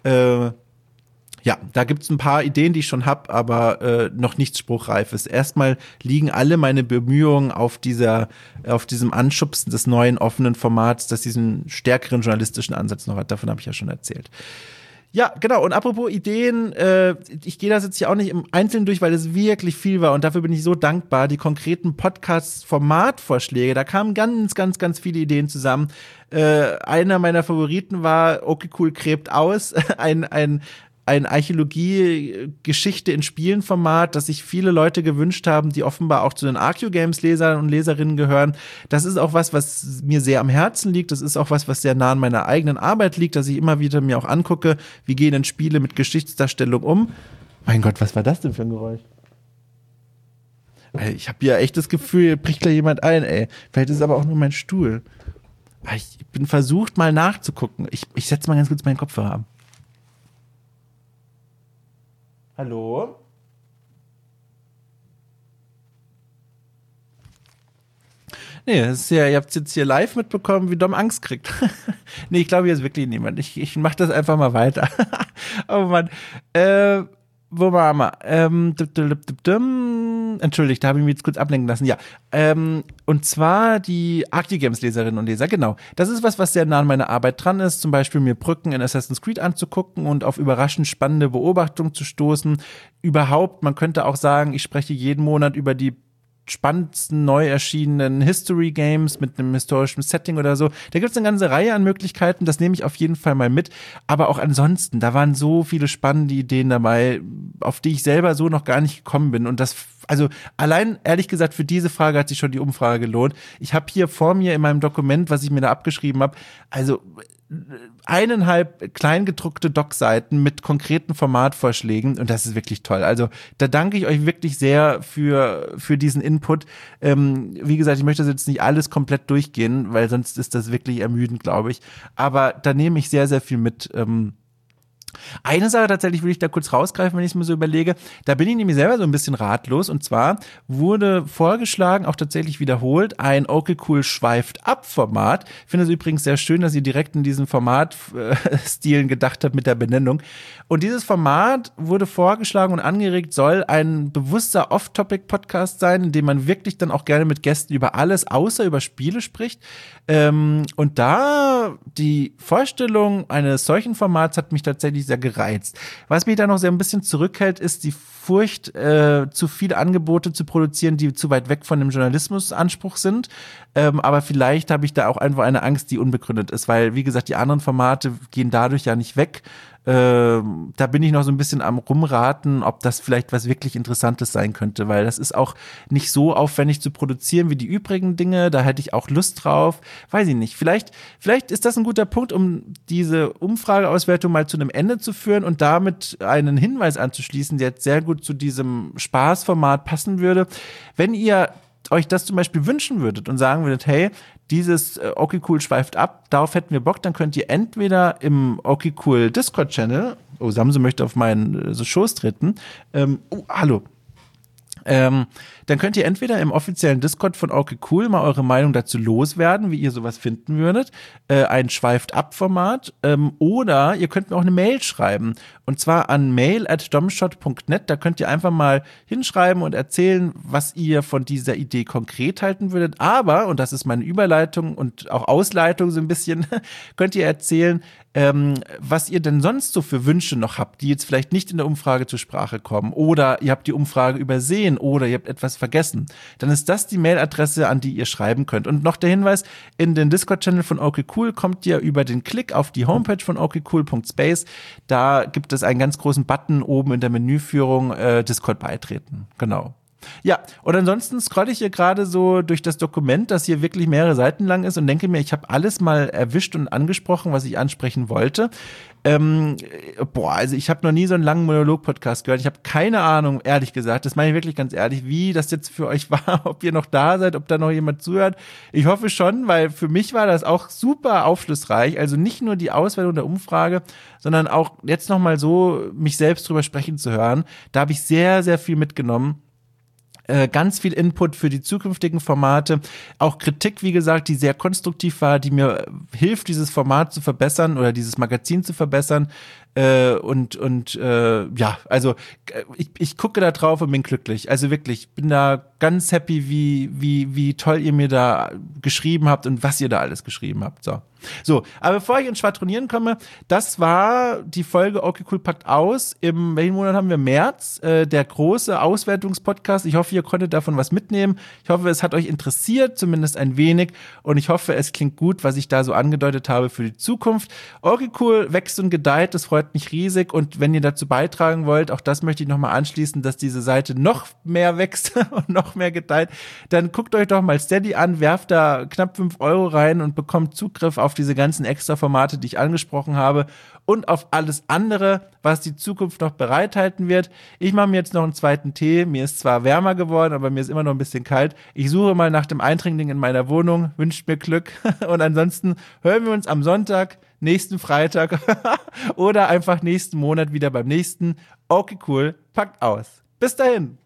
Ja, da gibt's ein paar Ideen, die ich schon hab, aber noch nichts Spruchreifes. Erstmal liegen alle meine Bemühungen auf diesem Anschubsen des neuen offenen Formats, das diesen stärkeren journalistischen Ansatz noch hat. Davon habe ich ja schon erzählt. Ja, genau. Und apropos Ideen, ich gehe das jetzt hier auch nicht im Einzelnen durch, weil es wirklich viel war und dafür bin ich so dankbar. Die konkreten Podcast-Formatvorschläge, da kamen ganz, ganz, ganz viele Ideen zusammen. Einer meiner Favoriten war okay cool gräbt aus, ein Archäologie-Geschichte in Spielen-Format, das sich viele Leute gewünscht haben, die offenbar auch zu den Archeogames-Lesern und Leserinnen gehören. Das ist auch was mir sehr am Herzen liegt. Das ist auch was sehr nah an meiner eigenen Arbeit liegt, dass ich immer wieder mir auch angucke, wie gehen denn Spiele mit Geschichtsdarstellung um. Mein Gott, was war das denn für ein Geräusch? Ich habe ja echt das Gefühl, hier bricht gleich jemand ein, ey. Vielleicht ist es aber auch nur mein Stuhl. Ich bin versucht, mal nachzugucken. Ich setze mal ganz kurz meinen Kopfhörer ab. Hallo? Nee, das ist ja, ihr habt jetzt hier live mitbekommen, wie Dom Angst kriegt. Nee, ich glaube, hier ist wirklich niemand. Ich mach das einfach mal weiter. Oh Mann. Wo waren wir? Entschuldigt, da habe ich mich jetzt kurz ablenken lassen. Ja, und zwar die Archegames-Leserinnen und Leser, genau. Das ist was sehr nah an meiner Arbeit dran ist, zum Beispiel mir Brücken in Assassin's Creed anzugucken und auf überraschend spannende Beobachtungen zu stoßen. Überhaupt, man könnte auch sagen, ich spreche jeden Monat über die spannendsten neu erschienenen History Games mit einem historischen Setting oder so. Da gibt es eine ganze Reihe an Möglichkeiten, das nehme ich auf jeden Fall mal mit. Aber auch ansonsten, da waren so viele spannende Ideen dabei, auf die ich selber so noch gar nicht gekommen bin. Und das, also allein, ehrlich gesagt, für diese Frage hat sich schon die Umfrage gelohnt. Ich habe hier vor mir in meinem Dokument, was ich mir da abgeschrieben habe, also 1,5 kleingedruckte Doc-Seiten mit konkreten Formatvorschlägen und das ist wirklich toll. Also da danke ich euch wirklich sehr für diesen Input. Wie gesagt, ich möchte das jetzt nicht alles komplett durchgehen, weil sonst ist das wirklich ermüdend, glaube ich. Aber da nehme ich sehr, sehr viel mit. Eine Sache tatsächlich will ich da kurz rausgreifen, wenn ich es mir so überlege. Da bin ich nämlich selber so ein bisschen ratlos. Und zwar wurde vorgeschlagen, auch tatsächlich wiederholt, ein okay cool schweift ab Format. Ich finde es übrigens sehr schön, dass ihr direkt in diesen Formatstilen gedacht habt mit der Benennung. Und dieses Format wurde vorgeschlagen und angeregt, soll ein bewusster Off-Topic-Podcast sein, in dem man wirklich dann auch gerne mit Gästen über alles außer über Spiele spricht. Und da die Vorstellung eines solchen Formats hat mich tatsächlich sehr gereizt. Was mich da noch sehr ein bisschen zurückhält, ist die Furcht, zu viele Angebote zu produzieren, die zu weit weg von dem Journalismusanspruch sind. Aber vielleicht habe ich da auch einfach eine Angst, die unbegründet ist, weil, wie gesagt, die anderen Formate gehen dadurch ja nicht weg. Da bin ich noch so ein bisschen am Rumraten, ob das vielleicht was wirklich Interessantes sein könnte, weil das ist auch nicht so aufwendig zu produzieren wie die übrigen Dinge, da hätte ich auch Lust drauf, weiß ich nicht. Vielleicht ist das ein guter Punkt, um diese Umfrageauswertung mal zu einem Ende zu führen und damit einen Hinweis anzuschließen, der jetzt sehr gut zu diesem Spaßformat passen würde. Wenn ihr euch das zum Beispiel wünschen würdet und sagen würdet, hey, dieses okay cool schweift ab, darauf hätten wir Bock, dann könnt ihr entweder im okay cool Discord-Channel, oh, Samse möchte auf meinen Schoß treten, hallo, dann könnt ihr entweder im offiziellen Discord von okay cool mal eure Meinung dazu loswerden, wie ihr sowas finden würdet, ein Schweift-Ab-Format, oder ihr könnt mir auch eine Mail schreiben, und zwar an mail@domshot.net, da könnt ihr einfach mal hinschreiben und erzählen, was ihr von dieser Idee konkret halten würdet, aber, und das ist meine Überleitung und auch Ausleitung so ein bisschen, könnt ihr erzählen, was ihr denn sonst so für Wünsche noch habt, die jetzt vielleicht nicht in der Umfrage zur Sprache kommen, oder ihr habt die Umfrage übersehen, oder ihr habt etwas vergessen, dann ist das die Mailadresse, an die ihr schreiben könnt. Und noch der Hinweis, in den Discord-Channel von okay cool kommt ihr über den Klick auf die Homepage von okcool.space, da gibt es einen ganz großen Button oben in der Menüführung, Discord beitreten. Genau. Ja, und ansonsten scrolle ich hier gerade so durch das Dokument, das hier wirklich mehrere Seiten lang ist, und denke mir, ich habe alles mal erwischt und angesprochen, was ich ansprechen wollte. Also ich habe noch nie so einen langen Monolog-Podcast gehört. Ich habe keine Ahnung, ehrlich gesagt, das meine ich wirklich ganz ehrlich, wie das jetzt für euch war, ob ihr noch da seid, ob da noch jemand zuhört. Ich hoffe schon, weil für mich war das auch super aufschlussreich. Also nicht nur die Auswertung der Umfrage, sondern auch jetzt noch mal so mich selbst drüber sprechen zu hören. Da habe ich sehr, sehr viel mitgenommen. Ganz viel Input für die zukünftigen Formate, auch Kritik, wie gesagt, die sehr konstruktiv war, die mir hilft, dieses Format zu verbessern oder dieses Magazin zu verbessern. Also ich gucke da drauf und bin glücklich. Also wirklich, ich bin da ganz happy, wie toll ihr mir da geschrieben habt und was ihr da alles geschrieben habt. So, aber bevor ich ins Schwadronieren komme, das war die Folge Okay Cool packt aus. Welchen Monat haben wir? März, der große Auswertungspodcast. Ich hoffe, ihr konntet davon was mitnehmen. Ich hoffe, es hat euch interessiert, zumindest ein wenig. Und ich hoffe, es klingt gut, was ich da so angedeutet habe für die Zukunft. Okay Cool wächst und gedeiht, das freut mich riesig. Und wenn ihr dazu beitragen wollt, auch das möchte ich nochmal anschließen, dass diese Seite noch mehr wächst und noch mehr gedeiht, dann guckt euch doch mal Steady an, werft da knapp 5 Euro rein und bekommt Zugriff auf diese ganzen Extra-Formate, die ich angesprochen habe, und auf alles andere, was die Zukunft noch bereithalten wird. Ich mache mir jetzt noch einen zweiten Tee. Mir ist zwar wärmer geworden, aber mir ist immer noch ein bisschen kalt. Ich suche mal nach dem Eindringling in meiner Wohnung, wünscht mir Glück. Und ansonsten hören wir uns am Sonntag, nächsten Freitag oder einfach nächsten Monat wieder beim nächsten Okay Cool packt aus. Bis dahin.